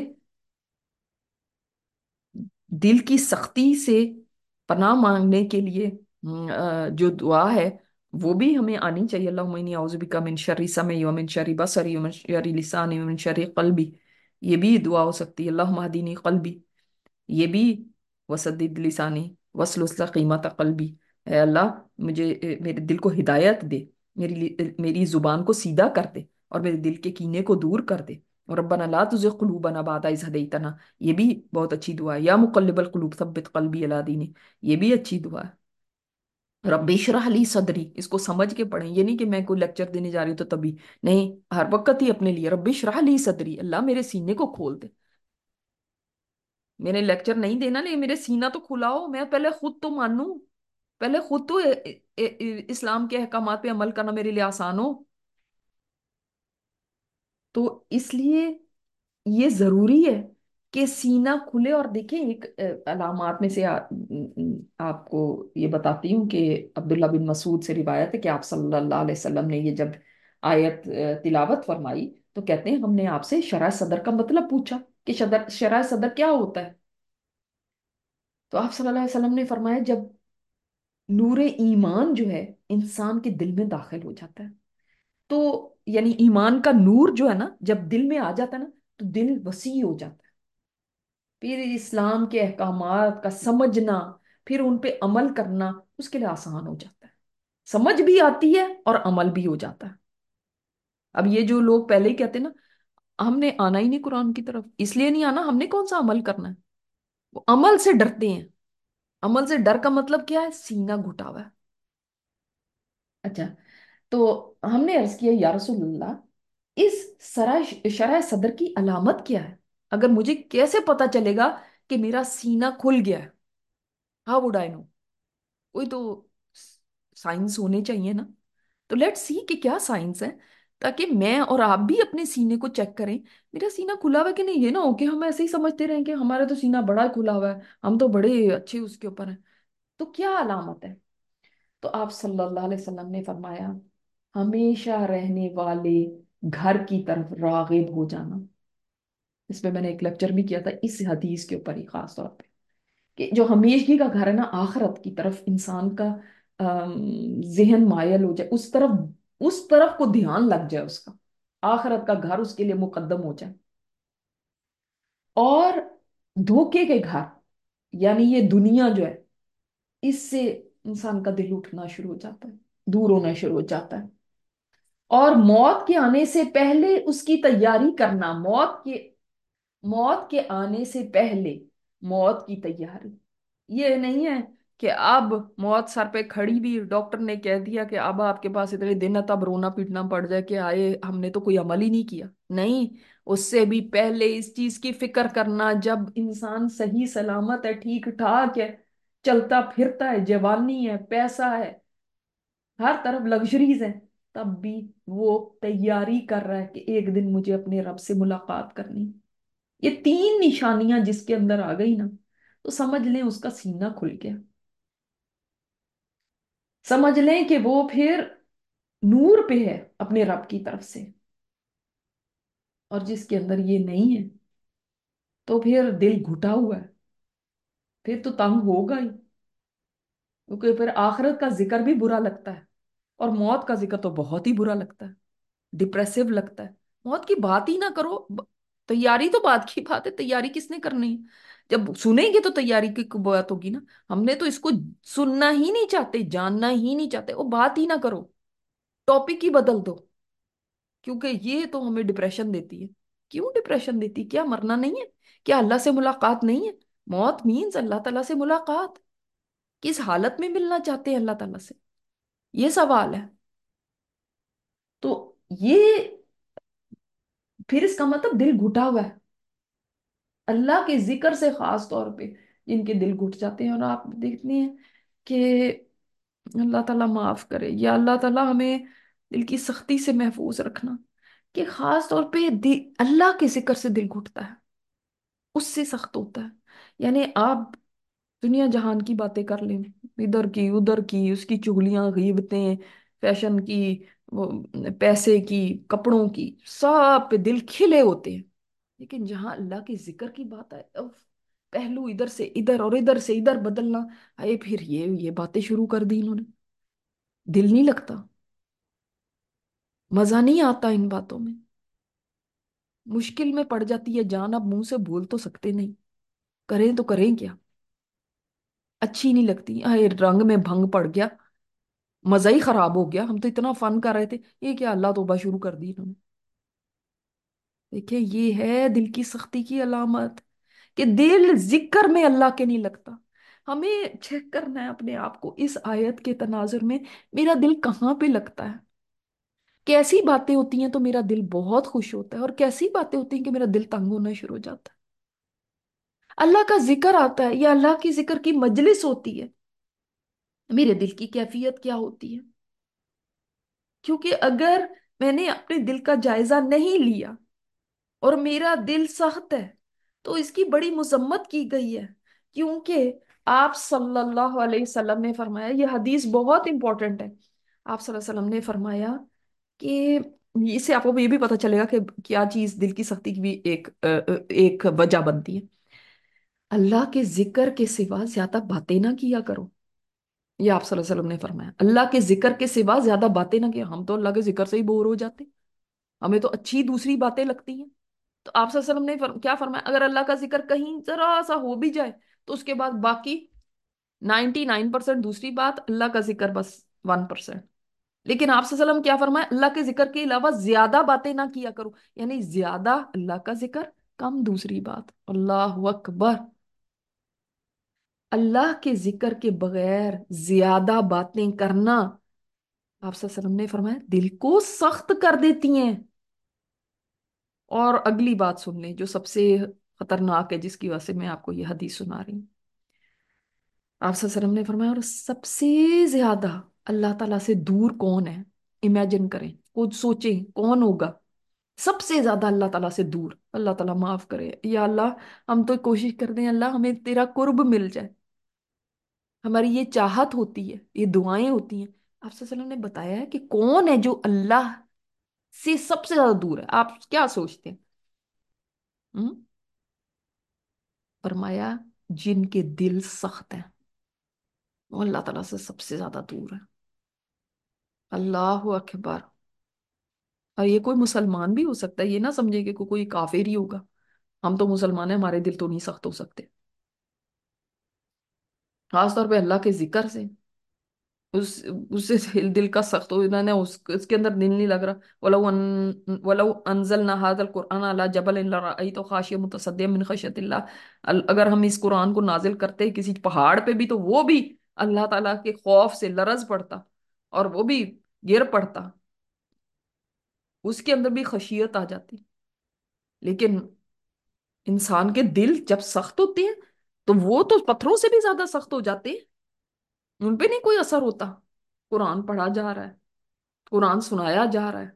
دل کی سختی سے پناہ مانگنے کے لیے جو دعا ہے وہ بھی ہمیں آنی چاہیے. اللہم انی اعوذ بک من شر سمعی ومن شر بصری ومن شر لسانی ومن شر قلبی. یہ بھی دعا ہو سکتی ہے. اللہم اہدنی قلبی، یہ بھی وسدد لسانی وسلل سقیمۃ قلبی. اے اللہ مجھے میرے دل کو ہدایت دے، میری زبان کو سیدھا کر دے، اور میرے دل کے کینے کو دور کر دے. اور ربنا لا تزغ قلوبنا بعد اذ ہدیتنا، یہ بھی بہت اچھی دعا ہے. یا مقلب القلوب ثبت قلبی علی دینک، یہ بھی اچھی دعا ہے. رب اشرح لی صدری، اس کو سمجھ کے پڑھیں. یہ نہیں کہ میں کوئی لیکچر دینے جا رہی ہوں تو تبھی نہیں، ہر وقت ہی اپنے لیے رب اشرح لی صدری، اللہ میرے سینے کو کھول دے. میں نے لیکچر نہیں دینا، نہیں میرے سینہ تو کھلاؤ، میں پہلے خود تو مانوں، پہلے خود تو اسلام کے احکامات پہ عمل کرنا میرے لیے آسان ہو. تو اس لیے یہ ضروری ہے کہ سینہ کھلے. اور دیکھیں ایک علامات میں سے آپ کو یہ بتاتی ہوں کہ عبداللہ بن مسعود سے روایت ہے کہ آپ صلی اللہ علیہ وسلم نے یہ جب آیت تلاوت فرمائی تو کہتے ہیں ہم نے آپ سے شرح صدر کا مطلب پوچھا کہ شرح صدر کیا ہوتا ہے. تو آپ صلی اللہ علیہ وسلم نے فرمایا جب نور ایمان جو ہے انسان کے دل میں داخل ہو جاتا ہے، تو یعنی ایمان کا نور جو ہے نا جب دل میں آ جاتا ہے نا تو دل وسیع ہو جاتا ہے. پھر اسلام کے احکامات کا سمجھنا، پھر ان پہ عمل کرنا اس کے لیے آسان ہو جاتا ہے. سمجھ بھی آتی ہے اور عمل بھی ہو جاتا ہے. اب یہ جو لوگ پہلے ہی کہتے ہیں نا ہم نے آنا ہی نہیں قرآن کی طرف، اس لیے نہیں آنا، ہم نے کون سا عمل کرنا ہے، وہ عمل سے ڈرتے ہیں. عمل سے ڈر کا مطلب کیا ہے؟ سینہ گھٹا ہوا ہے. اچھا، تو ہم نے عرض کیا یا رسول اللہ اس شرح صدر کی علامت کیا ہے؟ اگر مجھے کیسے پتا چلے گا کہ میرا سینہ کھل گیا ہے؟ How would I know? کوئی تو سائنس ہونے چاہیے نا. تو لیٹ سی کہ کیا سائنس ہے، تاکہ میں اور آپ بھی اپنے سینے کو چیک کریں. میرا سینہ کھلا ہوا ہے کہ نہیں. یہ نہ ہو کہ ہم ایسے ہی سمجھتے رہیں کہ ہمارا تو سینہ بڑا کھلا ہوا ہے، ہم تو بڑے اچھے اس کے اوپر ہیں. تو کیا علامت ہے؟ تو آپ صلی اللہ علیہ وسلم نے فرمایا، ہمیشہ رہنے والے گھر کی طرف راغب ہو جانا. اس پہ میں نے ایک لیکچر بھی کیا تھا اس حدیث کے اوپر ہی خاص طور پہ، کہ جو ہمیشگی کا گھر ہے نا، آخرت کی طرف انسان کا ذہن مائل ہو جائے، اس طرف کو دھیان لگ جائے اس کا، آخرت کا گھر اس کے لیے مقدم ہو جائے. اور دھوکے کے گھر، یعنی یہ دنیا جو ہے، اس سے انسان کا دل اٹھنا شروع ہو جاتا ہے، دور ہونا شروع ہو جاتا ہے. اور موت کے آنے سے پہلے اس کی تیاری کرنا، موت کے آنے سے پہلے موت کی تیاری. یہ نہیں ہے کہ اب موت سر پہ کھڑی بھی، ڈاکٹر نے کہہ دیا کہ اب آپ کے پاس اتنے دن ہے، تب رونا پیٹنا پڑ جائے کہ آئے ہم نے تو کوئی عمل ہی نہیں کیا. نہیں، اس سے بھی پہلے اس چیز کی فکر کرنا، جب انسان صحیح سلامت ہے، ٹھیک ٹھاک ہے، چلتا پھرتا ہے، جوانی ہے، پیسہ ہے، ہر طرف لگژریز ہیں، تب بھی وہ تیاری کر رہا ہے کہ ایک دن مجھے اپنے رب سے ملاقات کرنی. یہ تین نشانیاں جس کے اندر آ گئی نا، تو سمجھ لیں اس کا سینہ کھل گیا. سمجھ لیں کہ وہ پھر نور پہ ہے اپنے رب کی طرف سے. اور جس کے اندر یہ نہیں ہے، تو پھر دل گھٹا ہوا ہے، پھر تو تنگ ہوگا ہی. کیونکہ پھر آخرت کا ذکر بھی برا لگتا ہے، اور موت کا ذکر تو بہت ہی برا لگتا ہے، ڈپریسو لگتا ہے. موت کی بات ہی نہ کرو. تیاری تو بات کی بات ہے، تیاری کس نے کرنی ہے؟ جب سنیں گے تو تیاری کی بات ہوگی نا. ہم نے تو اس کو سننا ہی نہیں چاہتے، جاننا ہی نہیں چاہتے، وہ بات ہی نہ کرو، ٹاپک ہی بدل دو. کیونکہ یہ تو ہمیں ڈپریشن دیتی ہے. کیوں ڈپریشن دیتی؟ کیا مرنا نہیں ہے؟ کیا اللہ سے ملاقات نہیں ہے؟ موت مینز اللہ تعالیٰ سے ملاقات. کس حالت میں ملنا چاہتے ہیں اللہ تعالیٰ سے؟ یہ سوال ہے. تو یہ پھر اس کا مطلب دل گھٹا ہوا ہے. اللہ کے ذکر سے خاص طور پہ جن کے دل گھٹ جاتے ہیں، اور آپ دیکھتے ہیں کہ اللہ تعالیٰ معاف کرے، یا اللہ تعالیٰ ہمیں دل کی سختی سے محفوظ رکھنا، کہ خاص طور پہ اللہ کے ذکر سے دل گھٹتا ہے، اس سے سخت ہوتا ہے. یعنی آپ دنیا جہان کی باتیں کر لیں، ادھر کی ادھر کی، اس کی چغلیاں غیبتیں، فیشن کی، وہ پیسے کی، کپڑوں کی، سب پہ دل کھلے ہوتے ہیں. لیکن جہاں اللہ کے ذکر کی بات آئے، اف، پہلو ادھر سے ادھر اور ادھر سے ادھر بدلنا. آئے پھر یہ باتیں شروع کر دی انہوں نے. دل نہیں لگتا، مزہ نہیں آتا ان باتوں میں. مشکل میں پڑ جاتی ہے جان. اب منہ سے بول تو سکتے نہیں، کریں تو کریں کیا؟ اچھی نہیں لگتی. آئے رنگ میں بھنگ پڑ گیا، مزہ ہی خراب ہو گیا. ہم تو اتنا فن کر رہے تھے، یہ کیا اللہ توبہ شروع کر دی انہوں نے. دیکھیں، یہ ہے دل کی سختی کی علامت، کہ دل ذکر میں اللہ کے نہیں لگتا. ہمیں چیک کرنا ہے اپنے آپ کو اس آیت کے تناظر میں، میرا دل کہاں پہ لگتا ہے. کیسی باتیں ہوتی ہیں تو میرا دل بہت خوش ہوتا ہے، اور کیسی باتیں ہوتی ہیں کہ میرا دل تنگ ہونا شروع ہو جاتا ہے. اللہ کا ذکر آتا ہے یا اللہ کی ذکر کی مجلس ہوتی ہے، میرے دل کی کیفیت کیا ہوتی ہے. کیونکہ اگر میں نے اپنے دل کا جائزہ نہیں لیا اور میرا دل سخت ہے، تو اس کی بڑی مذمت کی گئی ہے. کیونکہ آپ صلی اللہ علیہ وسلم نے فرمایا، یہ حدیث بہت امپورٹنٹ ہے. آپ صلی اللہ علیہ وسلم نے فرمایا کہ اس سے آپ کو یہ بھی پتا چلے گا کہ کیا چیز دل کی سختی کی بھی ایک وجہ بنتی ہے. اللہ کے ذکر کے سوا زیادہ باتیں نہ کیا کرو. یہ آپ صلی اللہ علیہ وسلم نے فرمایا، اللہ کے ذکر کے سوا زیادہ باتیں نہ کیا. ہم تو اللہ کے ذکر سے ہی بور ہو جاتے، ہمیں تو اچھی دوسری باتیں لگتی ہیں. تو آپ صلی اللہ علیہ وسلم نے کیا فرمایا؟ اگر اللہ کا ذکر کہیں ذرا سا ہو بھی جائے، تو اس کے بعد باقی 99% دوسری بات، اللہ کا ذکر بس 1%. لیکن آپ صلی اللہ علیہ وسلم کیا فرمایا؟ اللہ کے ذکر کے علاوہ زیادہ باتیں نہ کیا کرو. یعنی زیادہ اللہ کا ذکر، کم دوسری بات. اللہ اکبر. اللہ کے ذکر کے بغیر زیادہ باتیں کرنا، آپ صلی اللہ علیہ وسلم نے فرمایا، دل کو سخت کر دیتی ہیں. اور اگلی بات سن لیں جو سب سے خطرناک ہے، جس کی وجہ سے میں آپ کو یہ حدیث سنا رہی ہوں۔ آپ صلی اللہ علیہ وسلم نے فرمایا، اور سب سے زیادہ اللہ تعالیٰ سے دور کون ہے؟ امیجن کریں، کچھ سوچیں کون ہوگا سب سے زیادہ اللہ تعالیٰ سے دور؟ اللہ تعالیٰ معاف کرے یا اللہ، ہم تو کوشش کرتے ہیں اللہ ہمیں تیرا قرب مل جائے، ہماری یہ چاہت ہوتی ہے، یہ دعائیں ہوتی ہیں۔ آپ صلی اللہ علیہ وسلم نے بتایا ہے کہ کون ہے جو اللہ سے سب سے زیادہ دور ہے؟ آپ کیا سوچتے ہیں؟ ہم؟ فرمایا جن کے دل سخت ہیں، وہ اللہ تعالیٰ سے سب سے زیادہ دور ہے۔ اللہ اکبر! اور یہ کوئی مسلمان بھی ہو سکتا ہے، یہ نہ سمجھے کہ کوئی کافر ہی ہوگا۔ ہم تو مسلمان ہیں، ہمارے دل تو نہیں سخت ہو سکتے، خاص طور پہ اللہ کے ذکر سے۔ اس اس سے دل کا سخت ہو جانا، اس کے اندر دل نہیں لگ رہا۔ وَلَوْ أَنزَلْنَا هَذَا الْقُرْآنَ عَلَى جَبَلٍ لَرَأَيْتَهُ خَاشِعًا مُتَصَدِّعًا مِنْ خَشْيَةِ اللَّهِ، اگر ہم اس قرآن کو نازل کرتے کسی پہاڑ پہ بھی، تو وہ بھی اللہ تعالیٰ کے خوف سے لرز پڑتا، اور وہ بھی گر پڑتا، اس کے اندر بھی خشیت آ جاتی۔ لیکن انسان کے دل جب سخت ہوتے ہیں تو وہ تو پتھروں سے بھی زیادہ سخت ہو جاتے ہیں، ان پہ نہیں کوئی اثر ہوتا۔ قرآن پڑھا جا رہا ہے، قرآن سنایا جا رہا ہے،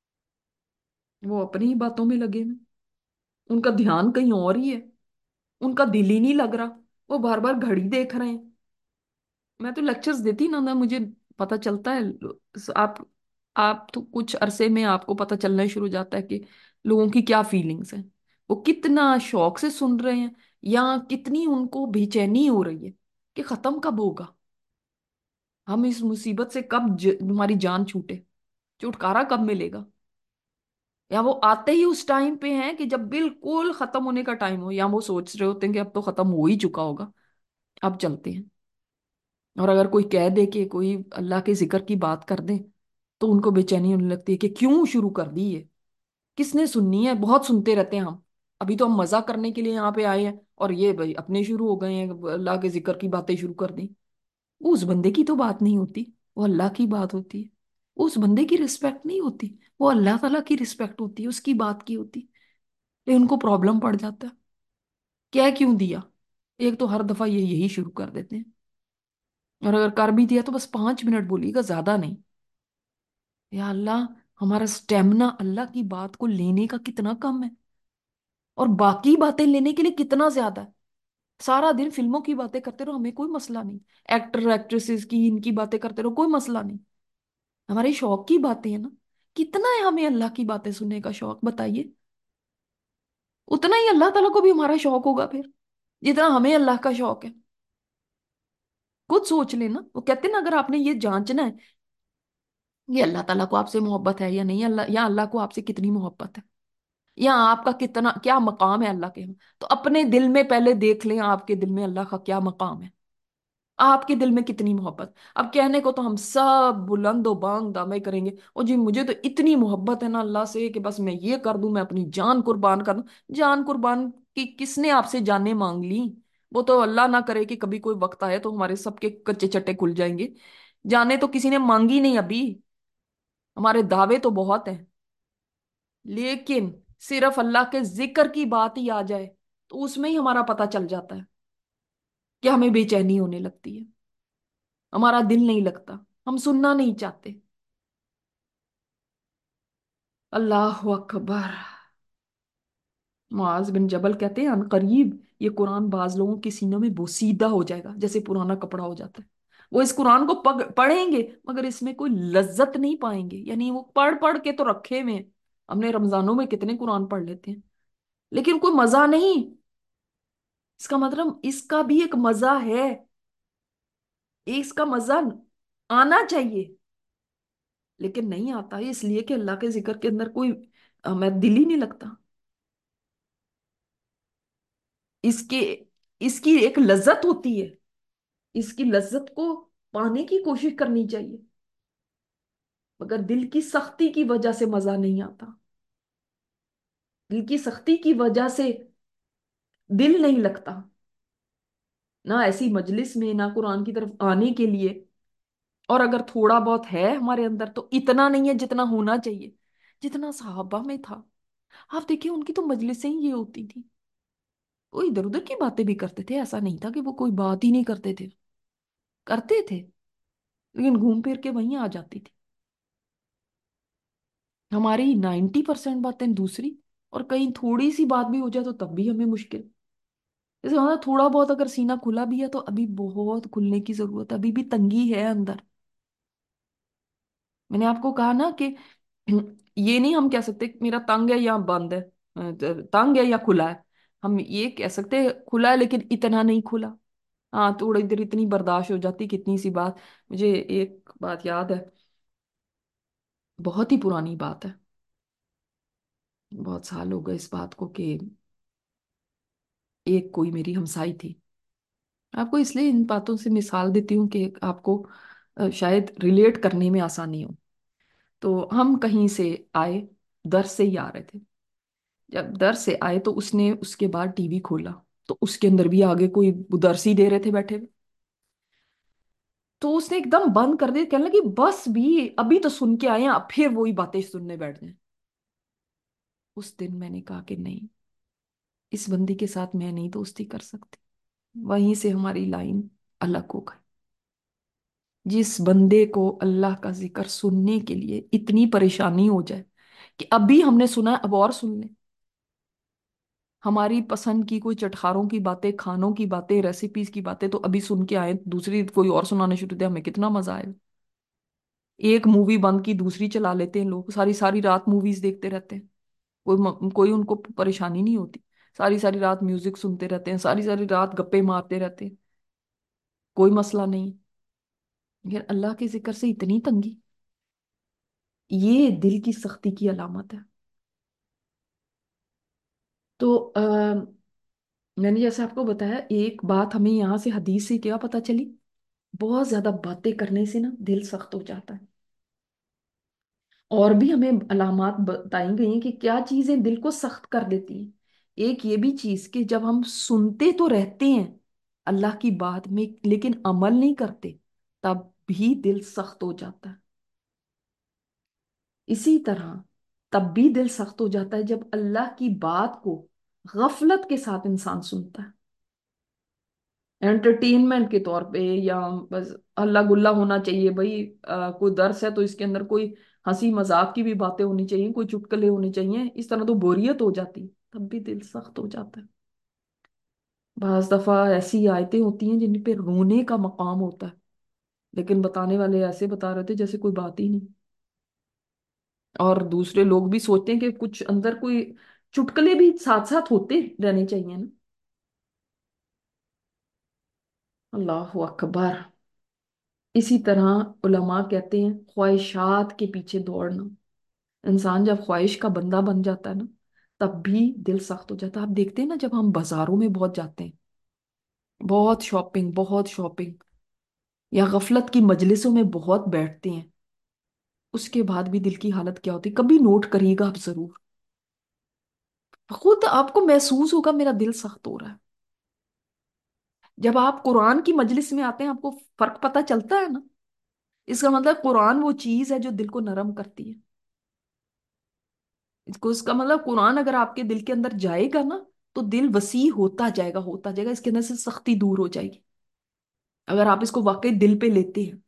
وہ اپنی ہی باتوں میں لگے ہیں، ان کا دھیان کہیں اور ہی ہے، ان کا دل ہی نہیں لگ رہا، وہ بار بار گھڑی دیکھ رہے ہیں۔ میں تو لیکچرز دیتی نا مجھے پتا چلتا ہے، آپ آپ تو کچھ عرصے میں آپ کو پتا چلنا شروع ہو جاتا ہے کہ لوگوں کی کیا فیلنگز ہیں، وہ کتنا شوق سے سن رہے ہیں، یا کتنی ان کو بے چینی ہو رہی ہے کہ ختم کب ہوگا، ہم اس مصیبت سے کب ہماری جان چھوٹے، چھٹکارا کب ملے گا؟ یا وہ آتے ہی اس ٹائم پہ ہیں کہ جب بالکل ختم ہونے کا ٹائم ہو، یا وہ سوچ رہے ہوتے ہیں کہ اب تو ختم ہو ہی چکا ہوگا، اب چلتے ہیں۔ اور اگر کوئی کہہ دے کہ کوئی اللہ کے ذکر کی بات کر دے تو ان کو بے چینی ہونے لگتی ہے کہ کیوں شروع کر دی ہے، کس نے سننی ہے، بہت سنتے رہتے ہیں ہم، ابھی تو ہم مزہ کرنے کے لیے یہاں پہ آئے ہیں، اور یہ بھائی اپنے شروع ہو گئے ہیں اللہ کے ذکر کی باتیں شروع کر دی۔ وہ اس بندے کی تو بات نہیں ہوتی، وہ اللہ کی بات ہوتی ہے، اس بندے کی رسپیکٹ نہیں ہوتی، وہ اللہ تعالیٰ کی رسپیکٹ ہوتی ہے، اس کی بات کی ہوتی، لیکن ان کو پرابلم پڑ جاتا ہے، کیا کیوں دیا؟ ایک تو ہر دفعہ یہ یہی شروع کر دیتے ہیں، اور اگر کر بھی دیا تو بس 5 منٹ بولیے گا، زیادہ نہیں۔ یا اللہ، ہمارا سٹیمنا اللہ کی بات کو لینے کا کتنا کم ہے، اور باقی باتیں لینے کے لیے کتنا زیادہ ہے۔ سارا دن فلموں کی باتیں کرتے رہو، ہمیں کوئی مسئلہ نہیں، ایکٹر ایکٹریسز کی ان کی باتیں کرتے رہو، کوئی مسئلہ نہیں، ہمارے شوق کی باتیں ہیں نا۔ کتنا ہے ہمیں اللہ کی باتیں سننے کا شوق، بتائیے؟ اتنا ہی اللہ تعالیٰ کو بھی ہمارا شوق ہوگا پھر، جتنا ہمیں اللہ کا شوق ہے۔ خود سوچ لینا، وہ کہتے ہیں نا اگر آپ نے یہ جانچنا ہے یہ اللہ تعالیٰ کو آپ سے محبت ہے یا نہیں، اللہ یا اللہ کو آپ سے کتنی محبت ہے، یا آپ کا کتنا کیا مقام ہے اللہ کے ہاں، تو اپنے دل میں پہلے دیکھ لیں آپ کے دل میں اللہ کا کیا مقام ہے، آپ کے دل میں کتنی محبت۔ اب کہنے کو تو ہم سب بلند و بانگ دعوے کریں گے، اور جی مجھے تو اتنی محبت ہے نا اللہ سے کہ بس میں یہ کر دوں، میں اپنی جان قربان کر دوں۔ جان قربان کی کس نے آپ سے جانیں مانگ لی؟ وہ تو اللہ نہ کرے کہ کبھی کوئی وقت آئے تو ہمارے سب کے کچے چٹے کھل جائیں گے، جانے تو کسی نے مانگی نہیں ابھی، ہمارے دعوے تو بہت ہیں، لیکن صرف اللہ کے ذکر کی بات ہی آ جائے تو اس میں ہی ہمارا پتہ چل جاتا ہے کہ ہمیں بے چینی ہونے لگتی ہے، ہمارا دل نہیں لگتا، ہم سننا نہیں چاہتے۔ اللہ اکبر! معاذ بن جبل کہتے ہیں ان قریب یہ قرآن بعض لوگوں کے سینوں میں بوسیدہ ہو جائے گا، جیسے پرانا کپڑا ہو جاتا ہے۔ وہ اس قرآن کو پڑھیں گے مگر اس میں کوئی لذت نہیں پائیں گے، یعنی وہ پڑھ پڑھ کے تو رکھے ہوئے ہیں، ہم نے رمضانوں میں کتنے قرآن پڑھ لیتے ہیں، لیکن کوئی مزہ نہیں۔ اس کا مطلب اس کا بھی ایک مزہ ہے، اس کا مزہ آنا چاہیے، لیکن نہیں آتا ہے، اس لیے کہ اللہ کے ذکر کے اندر کوئی میں دل ہی نہیں لگتا۔ اس کے اس کی ایک لذت ہوتی ہے، اس کی لذت کو پانے کی کوشش کرنی چاہیے، مگر دل کی سختی کی وجہ سے مزہ نہیں آتا، دل کی سختی کی وجہ سے دل نہیں لگتا، نہ ایسی مجلس میں، نہ قرآن کی طرف آنے کے لیے۔ اور اگر تھوڑا بہت ہے ہمارے اندر تو اتنا نہیں ہے جتنا ہونا چاہیے، جتنا صحابہ میں تھا۔ आप देखिए उनकी तो मजलिसें ही ये होती थी, वो इधर उधर की बातें भी करते थे, ऐसा नहीं था कि वो कोई बात ही नहीं करते थे, करते थे, लेकिन घूम फिर के वहीं आ जाती थी। हमारी 90% बातें दूसरी, और कहीं थोड़ी सी बात भी हो जाए तो तब भी हमें मुश्किल। जैसे हमारा थोड़ा बहुत अगर सीना खुला भी है तो अभी बहुत खुलने की जरूरत है, अभी भी तंगी है अंदर। मैंने आपको कहा ना कि ये नहीं हम कह सकते कि मेरा तंग है या बंद है, तंग है या खुला है। हम ये कह सकते हैं खुला है लेकिन इतना नहीं खुला। हाँ, थोड़ी देर इतनी बर्दाश्त हो जाती, कितनी सी बात। मुझे एक बात याद है, बहुत ही पुरानी बात है, बहुत साल हो गए इस बात को, कि एक कोई मेरी हमसाई थी। आपको इसलिए इन बातों से मिसाल देती हूँ कि आपको शायद रिलेट करने में आसानी हो। तो हम कहीं से आए, दर से ही आ रहे थे। जब दर से आए तो उसने उसके बाद टीवी खोला, तो उसके अंदर भी आगे कोई दरसी दे रहे थे बैठे हुए। तो उसने एकदम बंद कर दिया, कहने लगी बस भी, अभी तो सुन के आए हैं, अब फिर वही बातें सुनने बैठ जाए। उस दिन मैंने कहा कि नहीं, इस बंदी के साथ मैं नहीं दोस्ती कर सकती। वहीं से हमारी लाइन अलग हो गई। जिस बंदे को अल्लाह का जिक्र सुनने के लिए इतनी परेशानी हो जाए कि अभी हमने सुना है अब और सुन ले, हमारी पसंद की कोई चटखारों की बातें, खानों की बातें, रेसिपीज की बातें तो अभी सुन के आए, दूसरी कोई और सुनाने शुरू किया, हमें कितना मजा आएगा। एक मूवी बंद की दूसरी चला लेते हैं लोग, सारी सारी रात मूवीज देखते रहते हैं। कोई उनको परेशानी नहीं होती। सारी सारी रात म्यूजिक सुनते रहते हैं, सारी सारी रात गप्पे मारते रहते हैं, कोई मसला नहीं। यार अल्लाह के जिक्र से इतनी तंगी, ये दिल की सख्ती की अलामत है। तो मैंने जैसे आपको बताया, एक बात हमें यहाँ से हदीस से क्या पता चली, बहुत ज्यादा बातें करने से ना दिल सख्त हो जाता है। और भी हमें अलामात बताई गई हैं कि क्या चीजें दिल को सख्त कर देती हैं। एक ये भी चीज कि जब हम सुनते तो रहते हैं अल्लाह की बात में लेकिन अमल नहीं करते, तब भी दिल सख्त हो जाता है। इसी तरह तब भी दिल सख्त हो जाता है जब अल्लाह की बात को गफलत के साथ इंसान सुनता है, एंटरटेनमेंट के तौर पे, या बस हल्ला गुल्ला होना चाहिए भाई, कोई दर्स है तो इसके अंदर कोई हंसी मजाक की भी बातें होनी चाहिए, कोई चुटकुले होने चाहिए, इस तरह तो बोरियत हो जाती, तब भी दिल सख्त हो जाता है। बाज दफा ऐसी आयतें होती हैं जिन पे रोने का मकाम होता है, लेकिन बताने वाले ऐसे बता रहे थे जैसे कोई बात ही नहीं। और दूसरे लोग भी सोचते हैं कि कुछ अंदर कोई चुटकुले भी साथ साथ होते रहने चाहिए ना। अल्लाह अकबर। इसी तरह उलमा कहते हैं ख्वाहिशात के पीछे दौड़ना, इंसान जब ख्वाहिश का बंदा बन जाता है ना, तब भी दिल सख्त हो जाता है। आप देखते हैं ना, जब हम बाजारों में बहुत जाते हैं, बहुत शॉपिंग, बहुत शॉपिंग, या गफलत की मजलिसों में बहुत बैठते हैं, उसके बाद भी दिल की हालत क्या होती है, कभी नोट करिएगा आप जरूर। खुद आपको महसूस होगा मेरा दिल सख्त हो रहा है। जब आप कुरान की मजलिस में आते हैं आपको फर्क पता चलता है ना। इसका मतलब कुरान वो चीज है जो दिल को नरम करती है। इसको इसका मतलब कुरान अगर आपके दिल के अंदर जाएगा ना, तो दिल वसी होता जाएगा, होता जाएगा, इसके अंदर से सख्ती दूर हो जाएगी, अगर आप इसको वाकई दिल पे लेते हैं।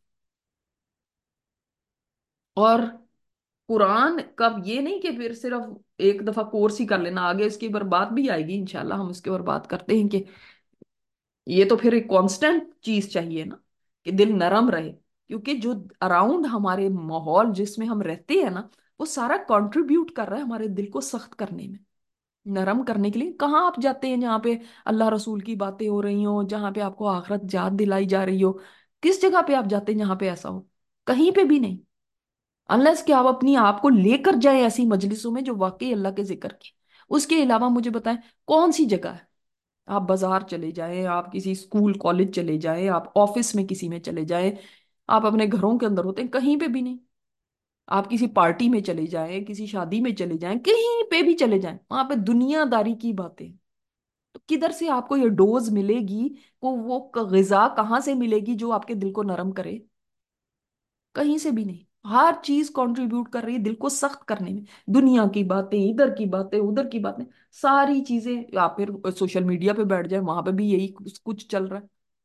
और कुरान कब, ये नहीं कि फिर सिर्फ एक दफा कोर्स ही कर लेना, आगे इसकी ऊपर बात भी आएगी इंशाल्लाह, हम इसके ऊपर बात करते हैं कि ये तो फिर एक कांस्टेंट चीज चाहिए ना, कि दिल नरम रहे, क्योंकि जो अराउंड हमारे माहौल जिसमें हम रहते हैं ना, वो सारा कंट्रीब्यूट कर रहा है हमारे दिल को सख्त करने में, नरम करने के लिए। कहाँ आप जाते हैं जहाँ पे अल्लाह रसूल की बातें हो रही हो, जहाँ पे आपको आखिरत याद दिलाई जा रही हो, किस जगह पे आप जाते हैं जहाँ पे ऐसा हो? कहीं पे भी नहीं, अनलेस कि आप अपनी आप को लेकर जाएं ऐसी मजलिसों में जो वाकई अल्लाह के जिक्र की। उसके अलावा मुझे बताएं कौन सी जगह है। आप बाजार चले जाएं, आप किसी स्कूल कॉलेज चले जाएं, आप ऑफिस में किसी में चले जाएं, आप अपने घरों के अंदर होते हैं, कहीं पे भी नहीं। आप किसी पार्टी में चले जाएं, किसी शादी में चले जाएं, कहीं पे भी चले जाएं, वहां पे दुनियादारी की बातें। तो किधर से आपको ये डोज मिलेगी, वो गिजा कहाँ से मिलेगी जो आपके दिल को नरम करे? कहीं से भी नहीं। ہر چیز کنٹریبیوٹ کر رہی ہے دل کو سخت کرنے میں، دنیا کی باتیں، ادھر کی باتیں، ادھر کی باتیں، ساری چیزیں، یا پھر سوشل میڈیا پہ بیٹھ جائیں وہاں پہ بھی یہی کچھ چل رہا ہے،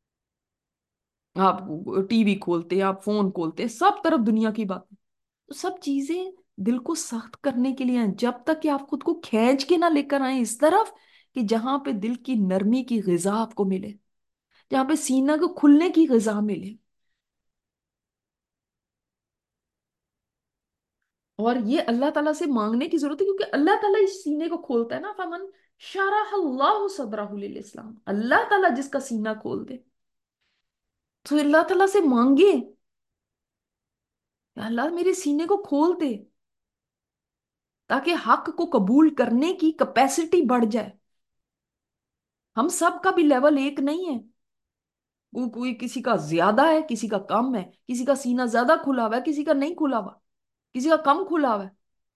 آپ ٹی وی کھولتے ہیں، آپ فون کھولتے ہیں، سب طرف دنیا کی باتیں، تو سب چیزیں دل کو سخت کرنے کے لیے ہیں، جب تک کہ آپ خود کو کھینچ کے نہ لے کر آئیں اس طرف کہ جہاں پہ دل کی نرمی کی غذا آپ کو ملے، جہاں پہ سینہ کو کھلنے کی غذا ملے۔ اور یہ اللہ تعالیٰ سے مانگنے کی ضرورت ہے، کیونکہ اللہ تعالیٰ اس سینے کو کھولتا ہے نا، فمن شرح اللہ صدرہ للاسلام، اللہ تعالیٰ جس کا سینہ کھول دے، تو اللہ تعالیٰ سے مانگے کہ اللہ میرے سینے کو کھول دے تاکہ حق کو قبول کرنے کی کیپیسٹی بڑھ جائے۔ ہم سب کا بھی لیول ایک نہیں ہے، کوئی کسی کا زیادہ ہے، کسی کا کم ہے، کسی کا سینہ زیادہ کھلا ہوا ہے، کسی کا نہیں کھلا ہوا، کسی کا کم کھلا ہوا ہے۔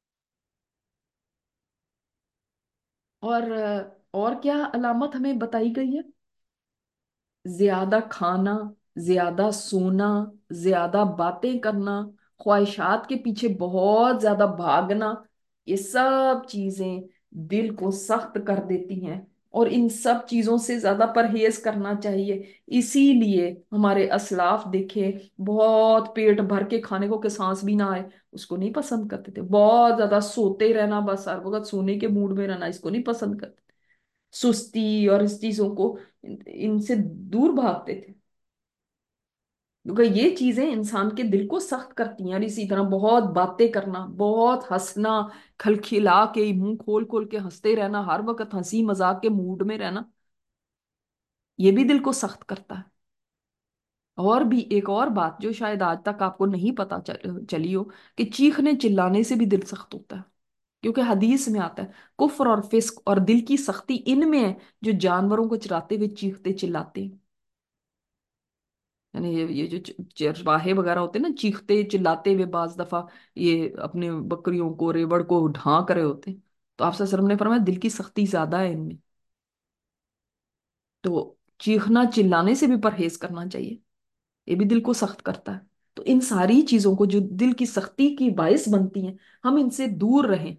اور کیا علامت ہمیں بتائی گئی ہے؟ زیادہ کھانا، زیادہ سونا، زیادہ باتیں کرنا، خواہشات کے پیچھے بہت زیادہ بھاگنا، یہ سب چیزیں دل کو سخت کر دیتی ہیں، اور ان سب چیزوں سے زیادہ پرہیز کرنا چاہیے۔ اسی لیے ہمارے اسلاف دیکھے، بہت پیٹ بھر کے کھانے کو کہ سانس بھی نہ آئے اس کو نہیں پسند کرتے تھے، بہت زیادہ سوتے رہنا، بس ہر وقت سونے کے موڈ میں رہنا، اس کو نہیں پسند کرتے، سستی اور اس چیزوں کو، ان سے دور بھاگتے تھے، کیونکہ یہ چیزیں انسان کے دل کو سخت کرتی ہیں۔ اور اسی طرح بہت باتیں کرنا، بہت ہنسنا، کھلکھلا کے منہ کھول کھول کے ہنستے رہنا، ہر وقت ہنسی مذاق کے موڈ میں رہنا، یہ بھی دل کو سخت کرتا ہے۔ اور بھی ایک اور بات جو شاید آج تک آپ کو نہیں پتا چلی ہو، کہ چیخنے چلانے سے بھی دل سخت ہوتا ہے، کیونکہ حدیث میں آتا ہے کفر اور فسق اور دل کی سختی ان میں ہے جو جانوروں کو چراتے ہوئے چیختے چلاتے ہیں، یعنی یہ جو چرواہے وغیرہ ہوتے ہیں نا، چیختے چلاتے ہوئے بعض دفعہ یہ اپنے بکریوں کو، ریوڑ کو ڈھانک رہے ہوتے ہیں، تو آپ صلی اللہ علیہ وسلم نے فرمایا دل کی سختی زیادہ ہے ان میں، تو چیخنا چلانے سے بھی پرہیز کرنا چاہیے، یہ بھی دل کو سخت کرتا ہے۔ تو ان ساری چیزوں کو جو دل کی سختی کی باعث بنتی ہیں، ہم ان سے دور رہیں۔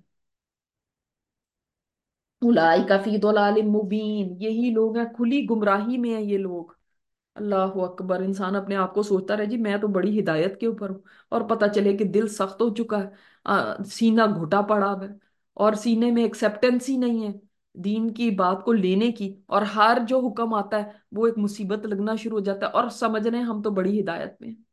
اولئک فی ضلال مبین، یہی لوگ ہیں کھلی گمراہی میں ہیں یہ لوگ۔ اللہ اکبر، انسان اپنے آپ کو سوچتا رہے جی میں تو بڑی ہدایت کے اوپر ہوں، اور پتہ چلے کہ دل سخت ہو چکا ہے، سینہ گھٹا پڑا ہوا ہے، اور سینے میں ایکسیپٹنس ہی نہیں ہے دین کی بات کو لینے کی، اور ہر جو حکم آتا ہے وہ ایک مصیبت لگنا شروع ہو جاتا ہے، اور سمجھ رہے ہیں ہم تو بڑی ہدایت میں ہیں۔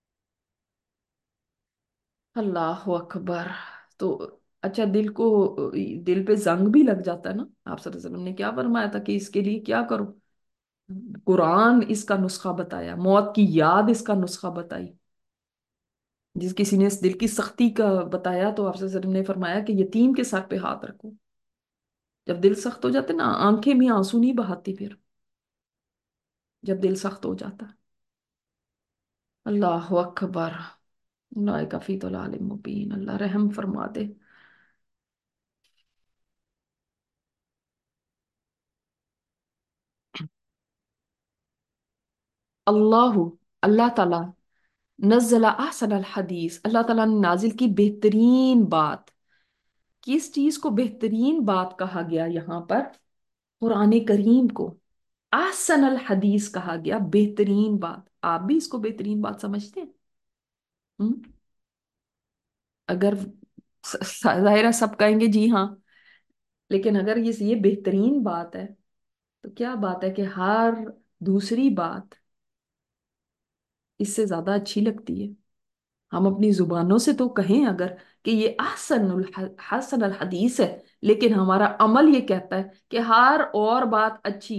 اللہ اکبر۔ تو اچھا، دل پہ زنگ بھی لگ جاتا ہے نا، آپ صلی اللہ علیہ وسلم نے کیا فرمایا تھا کہ اس کے لیے کیا کرو؟ قرآن اس کا نسخہ بتایا، موت کی یاد اس کا نسخہ بتائی، جس کسی نے اس دل کی سختی کا بتایا تو آپ صلی اللہ علیہ وسلم نے فرمایا کہ یتیم کے سر پہ ہاتھ رکھو، جب دل سخت ہو جاتے نا، آنکھیں بھی آنسو نہیں بہاتی پھر، جب دل سخت ہو جاتا۔ اللہ اکبر، اللہ کفی ضلال مبین، اللہ رحم فرما دے۔ اللہ، اللہ تعالیٰ نزل احسن الحدیث، اللہ تعالیٰ نے نازل کی بہترین بات، کس چیز کو بہترین بات کہا گیا یہاں پر؟ قرآن کریم کو احسن الحدیث کہا گیا، بہترین بات۔ آپ بھی اس کو بہترین بات سمجھتے ہیں؟ ہم؟ اگر ظاہر ہے سب کہیں گے جی ہاں، لیکن اگر یہ بہترین بات ہے تو کیا بات ہے کہ ہر دوسری بات اس سے زیادہ اچھی لگتی ہے؟ ہم اپنی زبانوں سے تو کہیں اگر کہ یہ حسن الحدیث ہے، لیکن ہمارا عمل یہ کہتا ہے کہ ہر اور بات اچھی،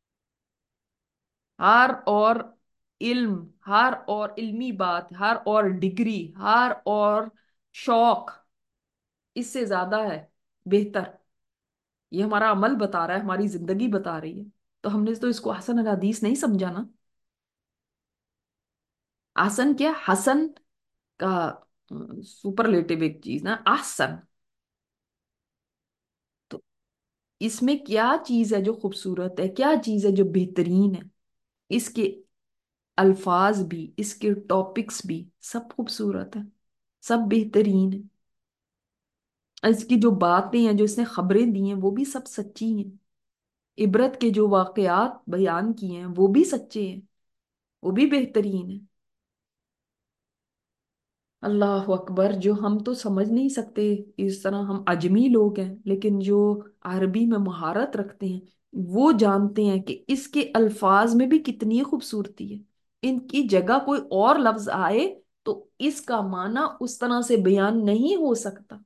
ہر اور علم، ہر اور علمی بات، ہر اور ڈگری، ہر اور شوق اس سے زیادہ ہے بہتر، یہ ہمارا عمل بتا رہا ہے، ہماری زندگی بتا رہی ہے، تو ہم نے تو اس کو حسن الحدیث نہیں سمجھا نا۔ حسن کیا، حسن کا سپرلیٹو ایک چیز نا، احسن، تو اس میں کیا چیز ہے جو خوبصورت ہے، کیا چیز ہے جو بہترین ہے؟ اس کے الفاظ بھی، اس کے ٹاپکس بھی سب خوبصورت ہے، सब बेहतरीन है। इसकी जो बातें हैं, जो इसने खबरें दी हैं, वो भी सब सच्ची हैं। इबरत के जो वाकयात बयान किए हैं वो भी सच्चे हैं, वो भी बेहतरीन है। अल्लाह अकबर। जो हम तो समझ नहीं सकते, इस तरह हम अजमी लोग हैं, लेकिन जो अरबी में महारत रखते हैं वो जानते हैं कि इसके अल्फाज में भी कितनी खूबसूरती है। इनकी जगह कोई और लफ्ज आए तो इसका माना उस तरह से बयान नहीं हो सकता।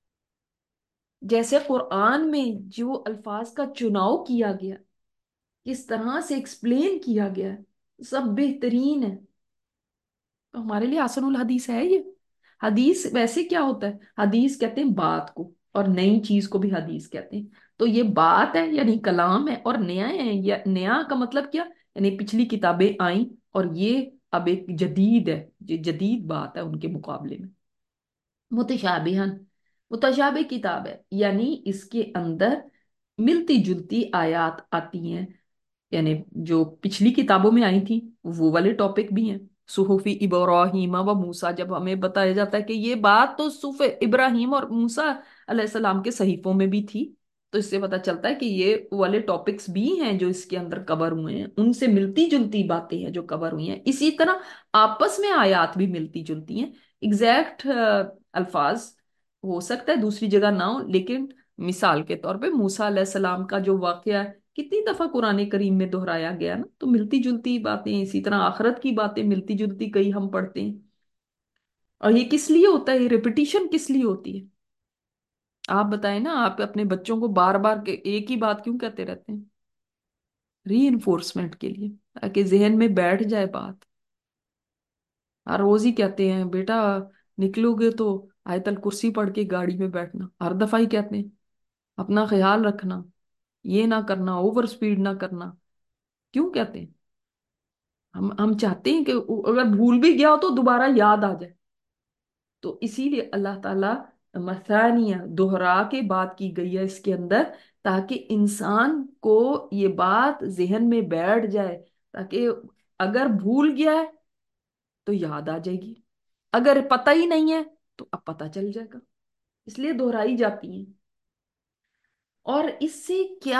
जैसे कुरान में जो अल्फाज का चुनाव किया गया, किस तरह से एक्सप्लेन किया गया है, सब बेहतरीन है। तो हमारे लिए आसनुल हदीस है ये। हदीस वैसे क्या होता है, हदीस कहते हैं बात को, और नई चीज को भी हदीस कहते हैं। तो ये बात है यानी कलाम है, और नया है या नया का मतलब क्या, यानी पिछली किताबें आई और ये अब एक जदीद है, ये जदीद बात है उनके मुकाबले में। मुतशाबिहन, मुतशाबी किताब है यानी इसके अंदर मिलती जुलती आयात आती हैं, यानी जो पिछली किताबों में आई थी वो वाले टॉपिक भी हैं। सुहुफी इब्राहिम व मूसा, जब हमें बताया जाता है कि ये बात तो सुफ इब्राहिम और मूसा अलैहिस्सलाम के सहीफों में भी थी, तो इससे पता चलता है कि ये वाले टॉपिक्स भी हैं जो इसके अंदर कवर हुए हैं, उनसे मिलती जुलती बातें हैं जो कवर हुई हैं। इसी तरह आपस में आयात भी मिलती जुलती हैं। एग्जैक्ट अल्फाज हो सकता है दूसरी जगह ना हो, लेकिन मिसाल के तौर पे मूसा अलैहिस्सलाम का जो वाकया कितनी दफा कुरान करीम में दोहराया गया ना, तो मिलती जुलती बातें। इसी तरह आखिरत की बातें मिलती जुलती कई हम पढ़ते हैं। और ये किस लिए होता है, ये रिपीटिशन किस लिए होती है? आप बताएं ना, आप अपने बच्चों को बार बार के एक ही बात क्यों कहते रहते हैं? री इन्फोर्समेंट के लिए, ताकि जहन में बैठ जाए बात। हर रोज ही कहते हैं बेटा निकलोगे तो आयतल कुर्सी पढ़ के गाड़ी में बैठना, हर दफा ही कहते हैं अपना ख्याल रखना, ये ना करना, ओवर स्पीड ना करना। क्यों कहते हैं? हम चाहते हैं कि अगर भूल भी गया हो तो दोबारा याद आ जाए। तो इसीलिए अल्लाह ताला मसानिया दोहरा के बात की गई है इसके अंदर, ताकि इंसान को ये बात जहन में बैठ जाए, ताकि अगर भूल गया है तो याद आ जाएगी, अगर पता ही नहीं है तो अब पता चल जाएगा। इसलिए दोहराई जाती हैं। और इससे क्या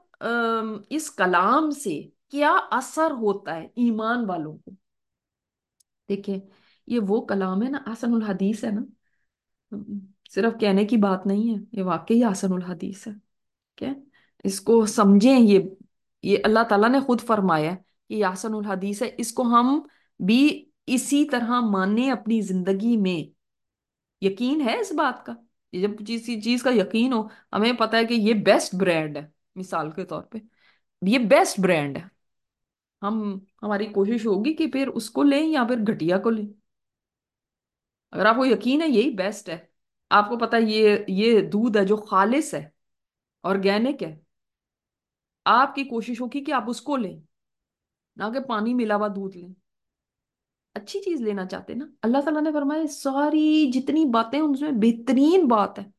इस कलाम से क्या असर होता है ईमान वालों को? देखिए, ये वो कलाम है ना, आसनुल हदीस है ना। सिर्फ कहने की बात नहीं है, ये वाकई आसनुल हदीस है। क्या है? इसको समझें। ये अल्लाह ताला ने खुद फरमाया है कि ये आसनुल हदीस है, इसको हम भी इसी तरह माने अपनी जिंदगी में। यकीन है इस बात का। ये जब किसी चीज का यकीन हो, हमें पता है कि ये बेस्ट ब्रांड है, मिसाल के तौर पे ये बेस्ट ब्रांड है, हम हमारी कोशिश होगी कि फिर उसको लें या फिर घटिया को लें। अगर आपको यकीन है यही बेस्ट है, आपको पता है ये दूध है जो खालिस है, ऑर्गेनिक है, आपकी कोशिश होगी कि आप उसको लें, ना कि पानी मिला हुआ दूध लें। अच्छी चीज लेना चाहते हैं ना, अल्लाह ताला ने फरमाया सारी जितनी बातें हैं, उनमें बेहतरीन बात है,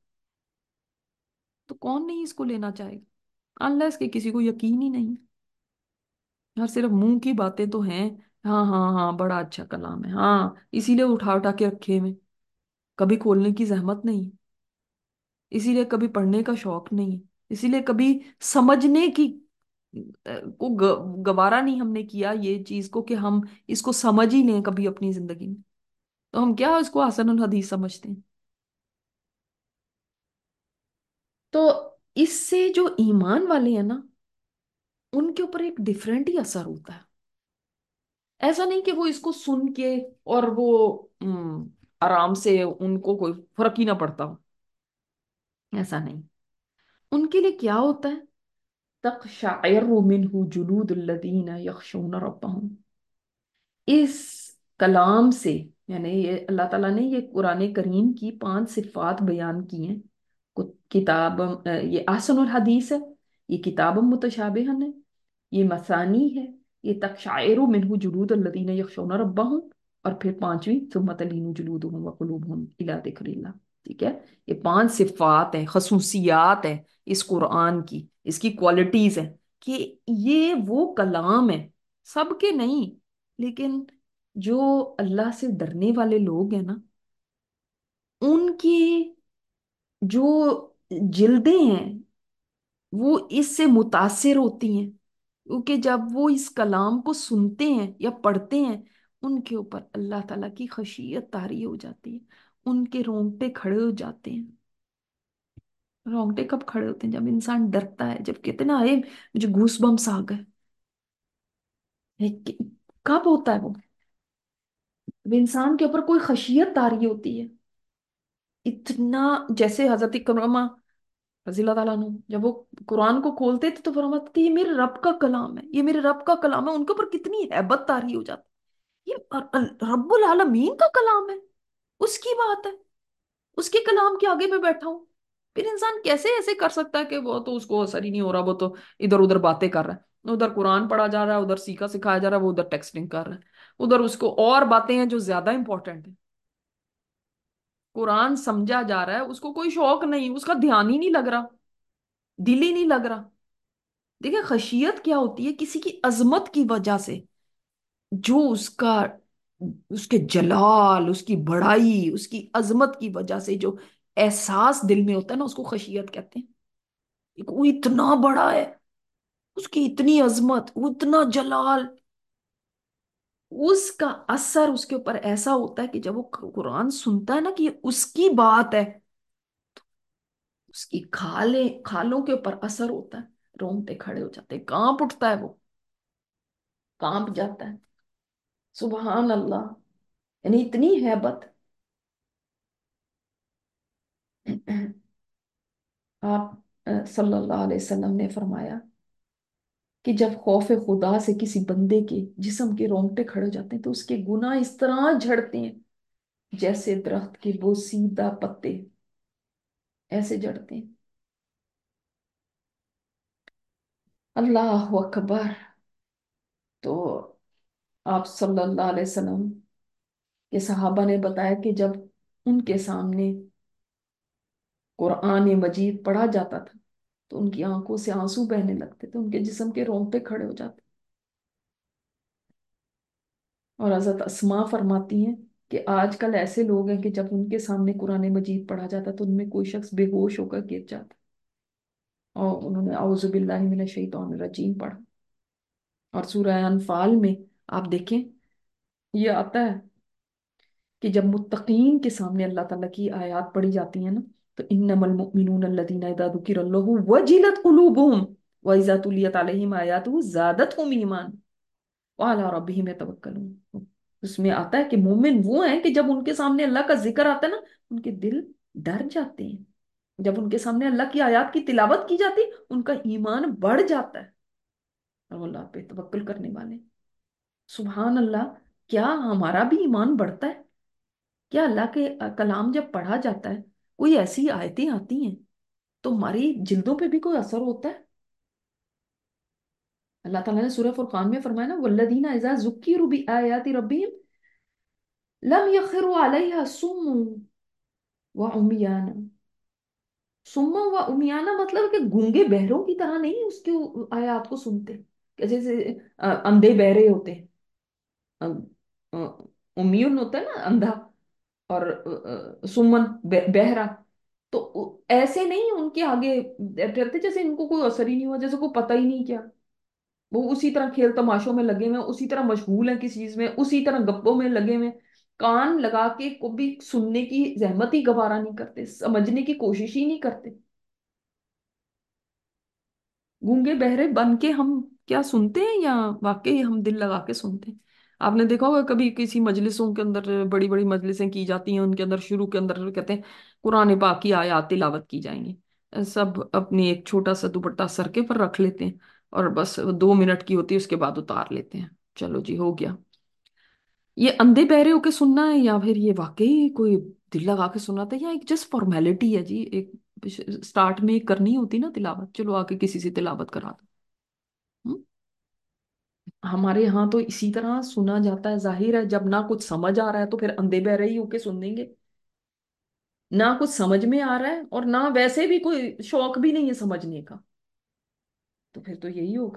तो कौन नहीं इसको लेना चाहेगा, अनलेस कि किसी को यकीन ही नहीं। यार सिर्फ मुंह की बातें तो हैं, हाँ हाँ हाँ बड़ा अच्छा कलाम है, हाँ इसीलिए उठा उठा के रखे में, कभी खोलने की जहमत नहीं, इसीलिए कभी पढ़ने का शौक नहीं, इसीलिए कभी समझने की को गवारा नहीं हमने किया ये चीज को, कि हम इसको समझ ही लें कभी अपनी जिंदगी में। तो हम क्या इसको हसनुल हदीस समझते हैं? तो इससे जो ईमान वाले हैं ना, उनके ऊपर एक डिफरेंट ही असर होता है। ऐसा नहीं कि वो इसको सुन के और वो आराम से उनको कोई फर्क ही ना पड़ता हो, ऐसा नहीं। उनके लिए क्या होता है, तक़शाइरु मिन्हु जुलूदुल्लज़ीना यख़शौना रब्बहुम। इस कलाम से, यानी ये अल्लाह ताला ने ये कुरान करीम की 5 सिफात बयान की हैं। किताब, ये ahsanul हदीस है, ये किताब मुतशाबिहन है, ये मसानी है, ये तक़शाइरु मिन्हु जुलूदुल्लज़ीना यख़शौना रब्बहुम, और फिर पांचवी सुम्मा तलीनु जुलूदुहुम व कुलूबुहुम इला ज़िक्रिल्लाह। ठीक है, ये 5 सिफात हैं, खसूसियात हैं इस कुरान की, इसकी क्वालिटीज हैं, कि ये वो कलाम है, सबके नहीं, लेकिन जो अल्लाह से डरने वाले लोग हैं ना, ان کی جو جلدیں ہیں وہ اس سے متاثر ہوتی ہیں، کیونکہ جب وہ اس کلام کو سنتے ہیں یا پڑھتے ہیں، ان کے اوپر اللہ تعالیٰ کی خشیت طاری ہو جاتی ہے، ان کے رونگٹے کھڑے ہو جاتے ہیں۔ رونگٹے کب کھڑے ہوتے ہیں؟ جب انسان ڈرتا ہے، جب کہتے ہیں نا اے مجھے گوس بمس آ گئے۔ یہ کب ہوتا ہے وہ؟ جب انسان کے اوپر کوئی خشیت طاری ہوتی ہے، اتنا، جیسے حضرت کرامہ رضی اللہ تعالیٰ عنہ جب وہ قرآن کو کھولتے تھے تو فرماتے تھے یہ میرے رب کا کلام ہے، یہ میرے رب کا کلام ہے، ان کے اوپر کتنی ہیبت طاری ہو جاتی ہے۔ یہ رب العالمین کا کلام ہے، اس کی بات ہے، اس کے کلام کے آگے میں بیٹھا ہوں۔ پھر انسان کیسے ایسے کر سکتا ہے کہ وہ تو اس کو اثر ہی نہیں ہو رہا، وہ تو ادھر ادھر باتیں کر رہا ہے، ادھر قرآن پڑھا جا رہا ہے، ادھر سیکھا سکھایا جا رہا ہے، وہ ادھر ٹیکسٹنگ کر رہا ہے، ادھر اس کو اور باتیں ہیں جو زیادہ امپورٹنٹ ہیں۔ قرآن سمجھا جا رہا ہے، اس کو کوئی شوق نہیں، اس کا دھیان ہی نہیں لگ رہا، دل ہی نہیں لگ رہا۔ دیکھیں خشیت کیا ہوتی ہے؟ کسی کی عظمت کی وجہ سے جو اس کا، اس کے جلال، اس کی بڑائی، اس کی عظمت کی وجہ سے جو احساس دل میں ہوتا ہے نا، اس کو خشیت کہتے ہیں۔ وہ اتنا بڑا ہے، اس کی اتنی عظمت، وہ اتنا جلال، اس کا اثر اس کے اوپر ایسا ہوتا ہے کہ جب وہ قرآن سنتا ہے نا کہ یہ اس کی بات ہے، اس کی کھالوں کے اوپر اثر ہوتا ہے، رونگٹے کھڑے ہو جاتے ہیں، کانپ اٹھتا ہے، وہ کانپ جاتا ہے۔ سبحان اللہ، یعنی اتنی ہیبت۔ آپ صلی اللہ علیہ وسلم نے فرمایا کہ جب خوف خدا سے کسی بندے کے جسم کے رونگٹے کھڑے ہو جاتے ہیں تو اس کے گناہ اس طرح جھڑتے ہیں جیسے درخت کے بوسیدہ پتے ایسے جھڑتے ہیں۔ اللہ اکبر! تو آپ صلی اللہ علیہ وسلم کے صحابہ نے بتایا کہ جب ان کے سامنے قرآن مجید پڑھا جاتا تھا تو ان کی آنکھوں سے آنسو بہنے لگتے تھے، ان کے جسم کے رونگٹے کھڑے ہو جاتے۔ اور حضرت اسما فرماتی ہیں کہ آج کل ایسے لوگ ہیں کہ جب ان کے سامنے قرآن مجید پڑھا جاتا تو ان میں کوئی شخص بے ہوش ہو کر گر جاتا، اور انہوں نے اعوذ باللہ من الشیطان الرجیم پڑھا۔ اور سورہ انفال میں آپ دیکھیں یہ آتا ہے کہ جب متقین کے سامنے اللہ تعالیٰ کی آیات پڑھی جاتی ہیں نا تو انما المؤمنون الذین اذا ذکر اللہ وجلت قلوبہم واذا تلیت علیہم آیاتہ زادتہم ایمانا وعلی ربہم یتوکلون۔ اس میں آتا ہے کہ مومن وہ ہیں کہ جب ان کے سامنے اللہ کا ذکر آتا ہے نا ان کے دل ڈر جاتے ہیں، جب ان کے سامنے اللہ کی آیات کی تلاوت کی جاتی ان کا ایمان بڑھ جاتا ہے، اور وہ اللہ پہ توکل کرنے والے۔ سبحان اللہ! کیا ہمارا بھی ایمان بڑھتا ہے؟ کیا اللہ کے کلام جب پڑھا جاتا ہے، کوئی ایسی آیتیں آتی ہیں تو ہماری جلدوں پہ بھی کوئی اثر ہوتا ہے؟ اللہ تعالیٰ نے سورہ فرقان میں فرمایا نا والذین اذا ذکروا بآیات ربہم لم یخروا علیہا صم وعمیانا۔ صم وعمیانا مطلب کہ گونگے بہروں کی طرح نہیں اس کے آیات کو سنتے، کہ جیسے اندھے بہرے ہوتے ہیں، امیون ہوتا ہے نا اندھا، اور سمن بہرا، تو ایسے نہیں ان کے آگے ڈرتے جیسے ان کو کوئی اثر ہی نہیں ہوا، جیسے کوئی پتہ ہی نہیں کیا، وہ اسی طرح کھیل تماشوں میں لگے ہوئے ہیں، اسی طرح مشغول ہیں کسی چیز میں، اسی طرح گپوں میں لگے ہوئے ہیں، کان لگا کے کو بھی سننے کی زحمت ہی گوارا نہیں کرتے، سمجھنے کی کوشش ہی نہیں کرتے۔ گونگے بہرے بن کے ہم کیا سنتے ہیں یا واقعی ہم دل لگا کے سنتے ہیں؟ آپ نے دیکھا ہوگا کبھی کسی مجلسوں کے اندر، بڑی بڑی مجلسیں کی جاتی ہیں، ان کے اندر شروع کے اندر کہتے ہیں قرآن پاک کی آیات تلاوت کی جائیں گی، سب اپنی ایک چھوٹا سا دوپٹہ سر کے پر رکھ لیتے ہیں اور بس 2 منٹ کی ہوتی ہے، اس کے بعد اتار لیتے ہیں، چلو جی ہو گیا۔ یہ اندھے بہرے ہو کے سننا ہے یا پھر یہ واقعی کوئی دل لگا کے سننا تھا، یا ایک جسٹ فارمیلٹی ہے جی؟ ایک سٹارٹ میں کرنی ہوتی نا تلاوت، چلو آ کے کسی سے تلاوت کرا دو۔ ہمارے یہاں تو اسی طرح سنا جاتا ہے، ظاہر ہے جب نہ کچھ سمجھ آ رہا ہے تو پھر اندھے بہرے ہی ہو کے سن دیں گے، نہ کچھ سمجھ میں آ رہا ہے اور نہ ویسے بھی کوئی شوق بھی نہیں ہے سمجھنے کا، تو پھر تو یہی ہوگا۔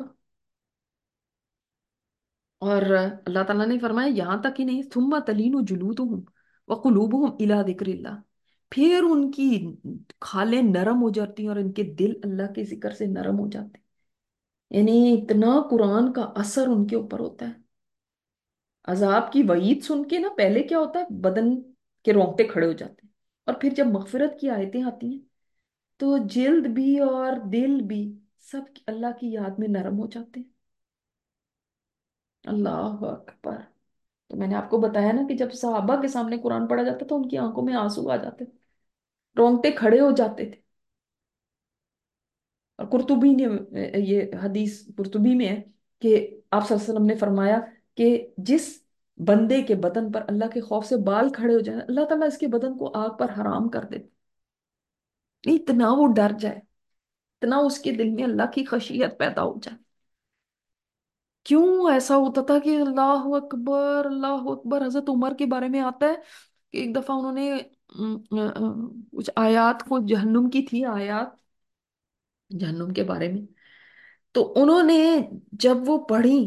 اور اللہ تعالیٰ نے فرمایا یہاں تک ہی نہیں، ثم تلین جلودہم وقلوبہم الی ذکر اللہ، پھر ان کی کھالیں نرم ہو جاتی ہیں اور ان کے دل اللہ کے ذکر سے نرم ہو جاتے ہیں، یعنی اتنا قرآن کا اثر ان کے اوپر ہوتا ہے۔ عذاب کی وعید سن کے نا پہلے کیا ہوتا ہے، بدن کے رونگٹے کھڑے ہو جاتے ہیں، اور پھر جب مغفرت کی آیتیں آتی ہیں تو جلد بھی اور دل بھی سب اللہ کی یاد میں نرم ہو جاتے ہیں۔ اللہ اکبر۔ تو میں نے آپ کو بتایا نا کہ جب صحابہ کے سامنے قرآن پڑھا جاتا تو ان کی آنکھوں میں آنسو آ جاتے، رونگٹے کھڑے ہو جاتے تھے۔ اور قرطبی نے یہ حدیث قرطبی میں ہے کہ آپ صلی اللہ علیہ وسلم نے فرمایا کہ جس بندے کے بدن پر اللہ کے خوف سے بال کھڑے ہو جائیں اللہ تعالیٰ اس کے بدن کو آگ پر حرام کر دیتے، اتنا وہ ڈر جائے، اتنا اس کے دل میں اللہ کی خشیت پیدا ہو جائے۔ کیوں ایسا ہوتا تھا کہ اللہ اکبر، حضرت عمر کے بارے میں آتا ہے کہ ایک دفعہ انہوں نے کچھ آیات کو جہنم کی تھی آیات جہنم کے بارے میں، تو انہوں نے جب وہ پڑھی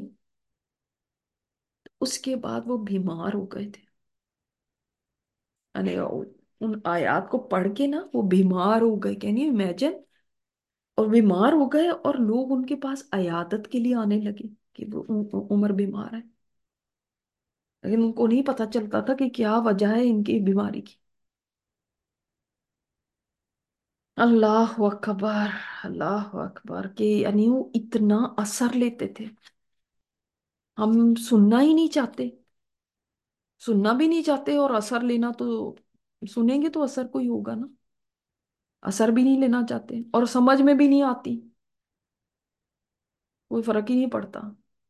اس کے بعد وہ بیمار ہو گئے تھے، یعنی ان آیات کو پڑھ کے نا وہ بیمار ہو گئے، کین یو امیجن؟ اور بیمار ہو گئے اور لوگ ان کے پاس عیادت کے لیے آنے لگے کہ وہ عمر بیمار ہے، لیکن ان کو نہیں پتا چلتا تھا کہ کیا وجہ ہے ان کی بیماری کی۔ اللہ اکبر، اللہ اکبر، کہ یعنی وہ اتنا اثر لیتے تھے، ہم سننا ہی نہیں چاہتے، سننا بھی نہیں چاہتے، اور اثر لینا تو سنیں گے تو اثر کوئی ہوگا نا، اثر بھی نہیں لینا چاہتے اور سمجھ میں بھی نہیں آتی، کوئی فرق ہی نہیں پڑتا۔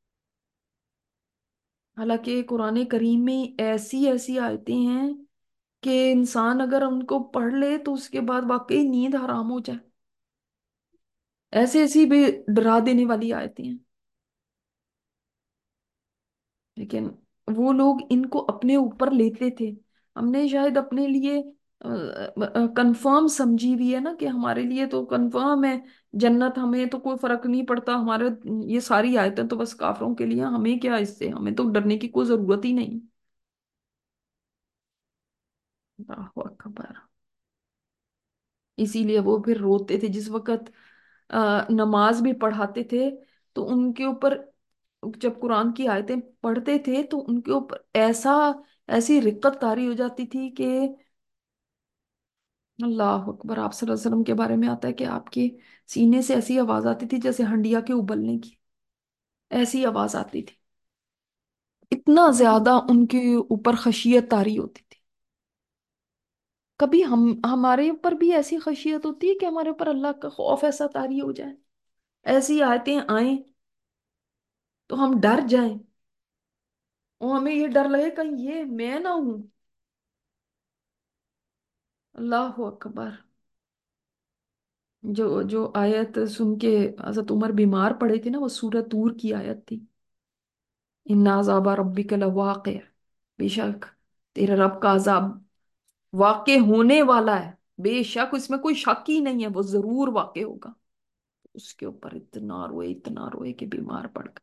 حالانکہ قرآن کریم میں ایسی ایسی آیتیں ہیں کہ انسان اگر ان کو پڑھ لے تو اس کے بعد واقعی نیند حرام ہو جائے، ایسی ایسی بھی ڈرا دینے والی آیتیں ہیں، لیکن وہ لوگ ان کو اپنے اوپر لیتے تھے۔ ہم نے شاید اپنے لیے کنفرم سمجھی ہوئی ہے نا کہ ہمارے لیے تو کنفرم ہے جنت، ہمیں تو کوئی فرق نہیں پڑتا، ہمارے یہ ساری آیتیں تو بس کافروں کے لیے، ہمیں کیا اس سے، ہمیں تو ڈرنے کی کوئی ضرورت ہی نہیں۔ اللہ اکبر۔ اسی لیے وہ پھر روتے تھے جس وقت نماز بھی پڑھاتے تھے تو ان کے اوپر، جب قرآن کی آیتیں پڑھتے تھے تو ان کے اوپر ایسی رقت طاری ہو جاتی تھی کہ اللہ اکبر۔ آپ صلی اللہ علیہ وسلم کے بارے میں آتا ہے کہ آپ کے سینے سے ایسی آواز آتی تھی جیسے ہنڈیا کے ابلنے کی، ایسی آواز آتی تھی، اتنا زیادہ ان کے اوپر خشیت طاری ہوتی تھی۔ کبھی ہمارے اوپر بھی ایسی خشیت ہوتی ہے کہ ہمارے اوپر اللہ کا خوف ایسا طاری ہو جائے، ایسی آیتیں آئیں تو ہم ڈر جائیں، اور ہمیں یہ ڈر لگے کہیں یہ میں نہ ہوں۔ اللہ اکبر۔ جو جو آیت سن کے حضرت عمر بیمار پڑے تھے نا، وہ سورۃ طور کی آیت تھی، ان عذاب ربک لواقع، بے شک تیرے رب کا عذاب واقع ہونے والا ہے، بے شک اس میں کوئی شک ہی نہیں ہے، وہ ضرور واقع ہوگا۔ اس کے اوپر اتنا روئے کہ بیمار پڑ گئے۔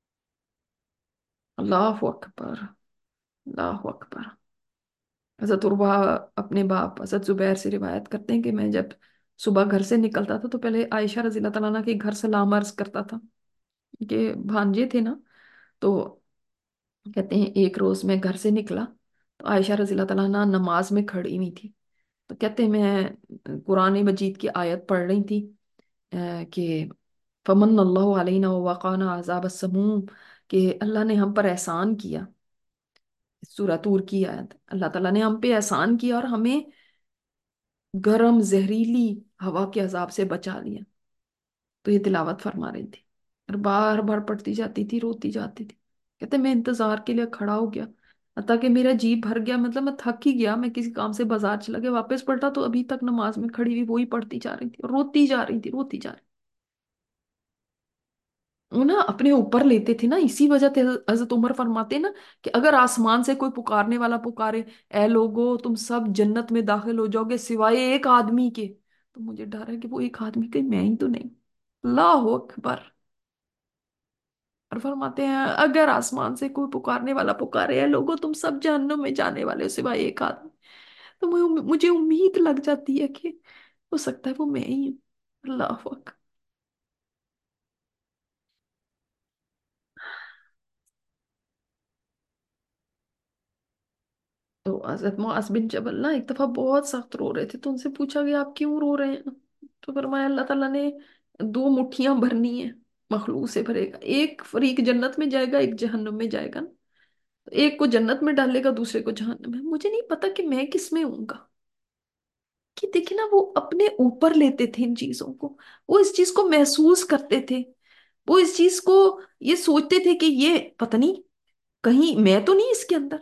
اللہ اکبر، اللہ اکبر۔ حضرت عروہ اپنے باپ حضرت زبیر سے روایت کرتے ہیں کہ میں جب صبح گھر سے نکلتا تھا تو پہلے عائشہ رضی اللہ تعالیٰ عنہ کے گھر سلام عرض کرتا تھا، کہ بھانجے تھے نا، تو کہتے ہیں ایک روز میں گھر سے نکلا تو عائشہ رضی اللہ تعالیٰ عنہ نماز میں کھڑی ہوئی تھی، تو کہتے ہیں میں قرآن مجید کی آیت پڑھ رہی تھی کہ فمن اللہ علینا ووقانا عذاب السموم، کہ اللہ نے ہم پر احسان کیا، سورہ طور کی آیت، اللہ تعالیٰ نے ہم پہ احسان کیا اور ہمیں گرم زہریلی ہوا کے عذاب سے بچا لیا۔ تو یہ تلاوت فرما رہی تھی اور بار بار پڑھتی جاتی تھی، روتی جاتی تھی، کہتے میں انتظار کے لیے کھڑا ہو گیا حتیٰ کہ میرا جی بھر گیا، مطلب میں تھک ہی گیا، میں کسی کام سے بازار چلا گیا واپس پلٹا تو ابھی تک نماز میں کھڑی ہوئی وہی پڑھتی جا رہی تھی اور روتی جا رہی تھی، روتی جا رہی وہ نا اپنے اوپر لیتے تھے نا، اسی وجہ سے حضرت عمر فرماتے ہیں نا کہ اگر آسمان سے کوئی پکارنے والا پکارے اے لوگو تم سب جنت میں داخل ہو جاؤ گے سوائے ایک آدمی کے، تو مجھے ڈر ہے کہ وہ ایک آدمی کہیں میں ہی تو نہیں۔ اللہ اکبر۔ اور فرماتے ہیں اگر آسمان سے کوئی پکارنے والا پکارے اے لوگو تم سب جہنم میں جانے والے ہو سوائے ایک آدمی، تو مجھے امید لگ جاتی ہے کہ ہو سکتا ہے وہ میں ہی ہوں. اللہ اکبر. تو حضرت معاذ بن جبل نا ایک دفعہ بہت سخت رو رہے تھے، تو ان سے پوچھا گیا آپ کیوں رو رہے ہیں؟ تو فرمایا اللہ تعالیٰ نے دو مٹھیاں بھرنی ہیں، مخلوق سے بھرے گا، ایک فریق جنت میں جائے گا، ایک جہنم میں جائے گا نا. تو ایک کو جنت میں ڈالے گا، دوسرے کو جہنم میں. مجھے نہیں پتا کہ میں کس میں ہوں گا. کہ دیکھیں نا، وہ اپنے اوپر لیتے تھے ان چیزوں کو، وہ اس چیز کو محسوس کرتے تھے، وہ اس چیز کو یہ سوچتے تھے کہ یہ پتہ نہیں کہیں میں تو نہیں اس کے اندر.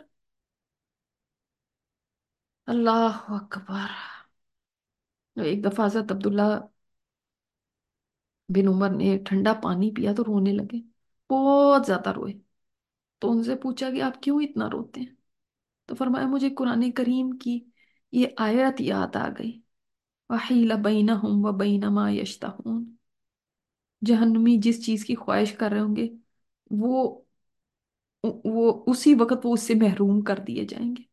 اللہ اکبر. ایک دفعہ حضرت عبداللہ بن عمر نے ٹھنڈا پانی پیا تو رونے لگے، بہت زیادہ روئے. تو ان سے پوچھا کہ آپ کیوں اتنا روتے ہیں؟ تو فرمایا مجھے قرآن کریم کی یہ آیت یاد آ گئی، وَحِيلَ بَيْنَهُمْ وَبَيْنَ مَا يَشْتَهُونَ. جہنمی جس چیز کی خواہش کر رہے ہوں گے، وہ وہ اسی وقت وہ اس سے محروم کر دیے جائیں گے.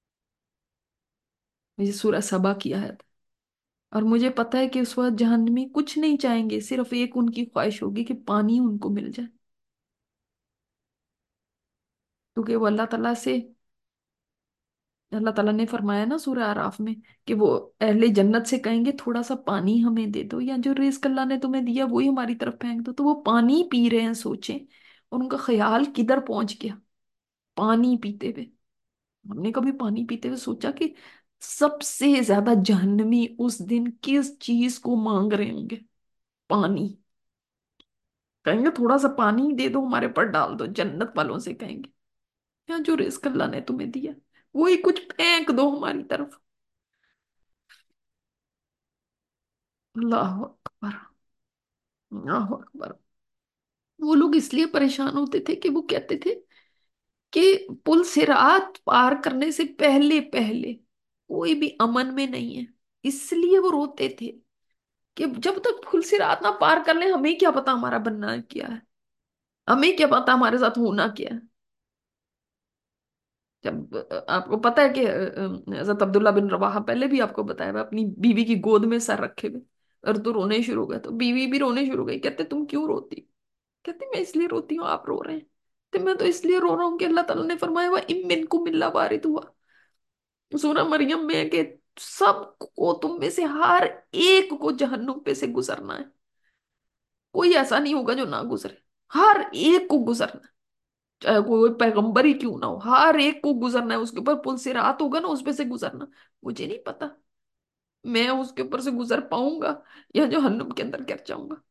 یہ سورہ سبا کی آیت. اور مجھے پتا ہے کہ اس وقت جہنمی کچھ نہیں چاہیں گے، صرف ایک ان کی خواہش ہوگی کہ پانی ان کو مل جائے. کیونکہ وہ اللہ تعالیٰ نے فرمایا نا سورہ اعراف میں کہ وہ اہل جنت سے کہیں گے تھوڑا سا پانی ہمیں دے دو، یا جو رزق اللہ نے تمہیں دیا وہی ہماری طرف پھینک دو. تو وہ پانی پی رہے ہیں، سوچیں. اور ان کا خیال کدھر پہنچ گیا؟ پانی پیتے ہوئے. ہم نے کبھی پانی پیتے ہوئے سوچا کہ سب سے زیادہ جہنمی اس دن کس چیز کو مانگ رہے ہوں گے؟ پانی. کہیں گے تھوڑا سا پانی دے دو، ہمارے پر ڈال دو. جنت والوں سے کہیں گے یا جو رزق اللہ نے تمہیں دیا وہی کچھ پھینک دو ہماری طرف. اللہ اکبر. اللہ اکبر. وہ لوگ اس لیے پریشان ہوتے تھے کہ وہ کہتے تھے کہ پل صراط پار کرنے سے پہلے پہلے کوئی بھی امن میں نہیں ہے. اس لیے وہ روتے تھے کہ جب تک پل صراط نہ پار کر لیں، ہمیں کیا پتا ہمارا بننا کیا ہے، ہمیں کیا پتا ہمارے ساتھ ہونا کیا ہے. جب آپ کو پتا ہے کہ حضرت عبداللہ بن رواحہ، پہلے بھی آپ کو بتایا، وہ اپنی بیوی کی گود میں سر رکھے ہوئے اور تو رونے شروع ہو گئے. تو بیوی بھی رونے شروع ہو گئی. کہتے تم کیوں روتی؟ کہتے میں اس لیے روتی ہوں آپ رو رہے ہیں. تو میں تو اس لیے رو رہا ہوں کہ اللہ تعالیٰ نے فرمایا ہوا ام منکم الا واردھا، سورہ مریم میں ہے کہ سب کو، تم میں سے ہر ایک کو جہنم پہ سے گزرنا ہے. کوئی ایسا نہیں ہوگا جو نہ گزرے، ہر ایک کو گزرنا ہے. چاہے کوئی پیغمبر ہی کیوں نہ ہو، ہر ایک کو گزرنا ہے. اس کے اوپر پل صراط ہوگا نا، اس پہ سے گزرنا. مجھے نہیں پتا میں اس کے اوپر سے گزر پاؤں گا یا جہنم کے اندر گر جاؤں گا.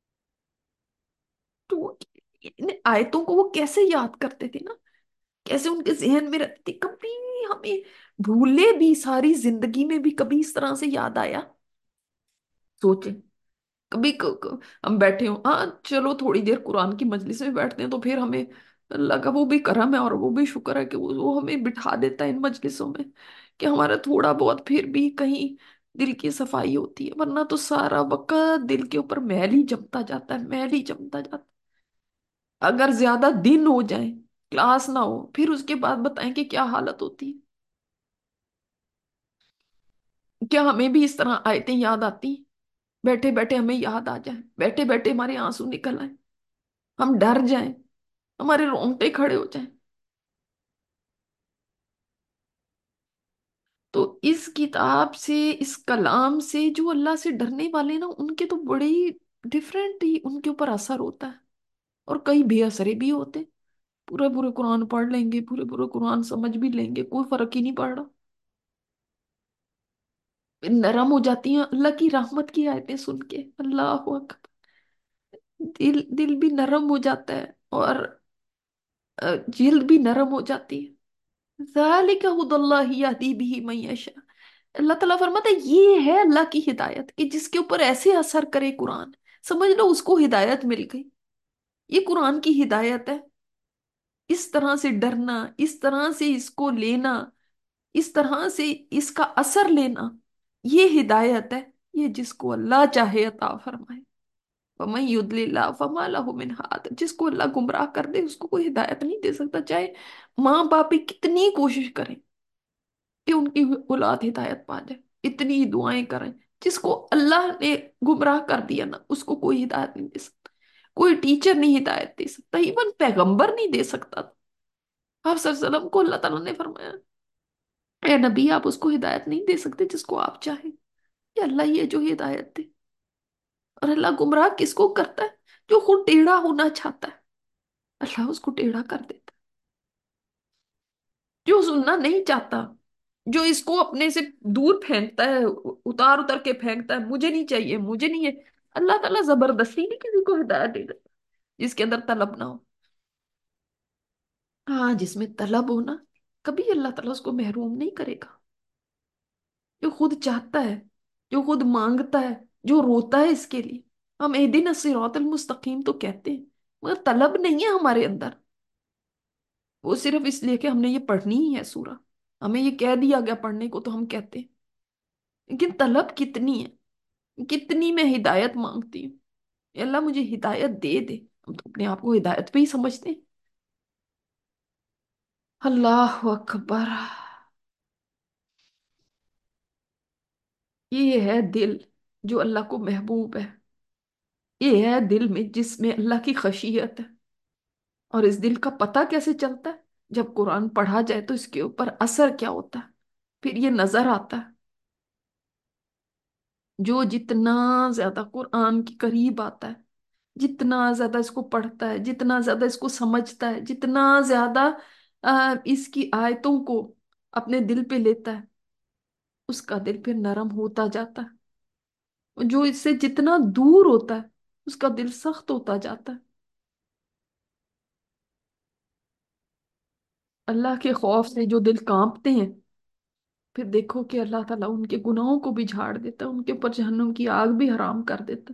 تو ان آیتوں کو وہ کیسے یاد کرتے تھے نا، کیسے ان کے ذہن میں رہتی تھی. کبھی ہمیں بھولے بھی ساری زندگی میں بھی کبھی اس طرح سے یاد آیا؟ سوچیں. کبھی ہم بیٹھے ہوں، ہاں چلو تھوڑی دیر قرآن کی مجلس میں بیٹھتے ہیں تو پھر ہمیں اللہ کا وہ بھی کرم ہے اور وہ بھی شکر ہے کہ وہ ہمیں بٹھا دیتا ہے ان مجلسوں میں، کہ ہمارا تھوڑا بہت پھر بھی کہیں دل کی صفائی ہوتی ہے. ورنہ تو سارا وقت دل کے اوپر میل ہی جمتا جاتا ہے، میل ہی جمتا جاتا ہے. اگر زیادہ دن ہو جائیں، کلاس نہ ہو، پھر اس کے بعد بتائیں کہ کیا حالت ہوتی ہے. کیا ہمیں بھی اس طرح آیتیں یاد آتی ہیں؟ بیٹھے بیٹھے ہمیں یاد آ جائیں، بیٹھے بیٹھے ہمارے آنسو نکل آئیں، ہم ڈر جائیں، ہمارے رونگٹے کھڑے ہو جائیں. تو اس کتاب سے، اس کلام سے، جو اللہ سے ڈرنے والے نا، ان کے تو بڑے ہی ڈفرینٹ ہی ان کے اوپر اثر ہوتا ہے. اور کئی بے اثرے بھی ہوتے ہیں. پورے پورے قرآن پڑھ لیں گے، پورے پورے قرآن سمجھ بھی لیں گے، کوئی فرق ہی نہیں پڑ رہا. نرم ہو جاتی ہیں اللہ کی رحمت کی آیتیں سن کے. اللہ اکبر. دل دل بھی نرم ہو جاتا ہے اور جلد بھی نرم ہو جاتی ہے. ذالک ھدی اللہ یہدی بہ من یشاء. اللہ تعالیٰ فرماتا ہے یہ ہے اللہ کی ہدایت، کہ جس کے اوپر ایسے اثر کرے قرآن، سمجھ لو اس کو ہدایت مل گئی. یہ قرآن کی ہدایت ہے. اس طرح سے ڈرنا، اس طرح سے اس کو لینا، اس طرح سے اس کا اثر لینا، یہ ہدایت ہے. یہ جس کو اللہ چاہے عطا فرمائے. وَمَن يُضْلِلِ اللَّهُ فَمَا لَهُ مِنْ هَادٍ. جس کو اللہ گمراہ کر دے اس کو کوئی ہدایت نہیں دے سکتا، چاہے ماں باپ بھی کتنی کوشش کریں. کہ ان کی اولاد ہدایت پا جائے، اتنی ہی دعائیں کریں۔ جس کو اللہ نے گمراہ کر دیا نا، اس کو کوئی ہدایت نہیں دے سکتا، کوئی ٹیچر نہیں ہدایت دے سکتا، ایون پیغمبر نہیں دے سکتا۔ آپ صلی اللہ علیہ وسلم کو اللہ تعالیٰ نے فرمایا اے نبی آپ اس کو ہدایت نہیں دے سکتے جس کو آپ چاہیں، یہ اللہ ہی ہے جو ہدایت دے۔ اور اللہ گمراہ کس کو کرتا ہے؟ جو خود ٹیڑھا ہونا چاہتا ہے، اللہ اس کو ٹیڑھا کر دیتا ہے۔ جو سننا نہیں چاہتا، جو اس کو اپنے سے دور پھینکتا ہے، اتار اتر کے پھینکتا ہے، مجھے نہیں چاہیے، مجھے نہیں ہے، اللہ تعالیٰ زبردستی نہیں کسی کو ہدایت دے دیتا جس کے اندر طلب نہ ہو۔ ہاں جس میں طلب ہونا، کبھی اللہ تعالیٰ اس کو محروم نہیں کرے گا۔ جو خود چاہتا ہے، جو خود مانگتا ہے، جو روتا ہے اس کے لیے، ہم اہدنا الصراط المستقیم تو کہتے ہیں، مگر طلب نہیں ہے ہمارے اندر۔ وہ صرف اس لیے کہ ہم نے یہ پڑھنی ہی ہے سورہ، ہمیں یہ کہہ دیا گیا پڑھنے کو تو ہم کہتے ہیں، لیکن طلب کتنی ہے، کتنی میں ہدایت مانگتی ہوں، اے اللہ مجھے ہدایت دے دے۔ ہم تو اپنے آپ کو ہدایت پہ ہی سمجھتے ہیں۔ اللہ اکبر۔ یہ ہے دل جو اللہ کو محبوب ہے، یہ ہے دل میں جس میں اللہ کی خشیت ہے۔ اور اس دل کا پتہ کیسے چلتا ہے؟ جب قرآن پڑھا جائے تو اس کے اوپر اثر کیا ہوتا ہے، پھر یہ نظر آتا ہے۔ جو جتنا زیادہ قرآن کے قریب آتا ہے، جتنا زیادہ اس کو پڑھتا ہے، جتنا زیادہ اس کو سمجھتا ہے، جتنا زیادہ اس کی آیتوں کو اپنے دل پہ لیتا ہے، اس کا دل پھر نرم ہوتا جاتا ہے۔ اور جو اس سے جتنا دور ہوتا ہے، اس کا دل سخت ہوتا جاتا ہے۔ اللہ کے خوف سے جو دل کانپتے ہیں، پھر دیکھو کہ اللہ تعالیٰ ان کے گناہوں کو بھی جھاڑ دیتا ہے، ان کے اوپر جہنم کی آگ بھی حرام کر دیتا ہے۔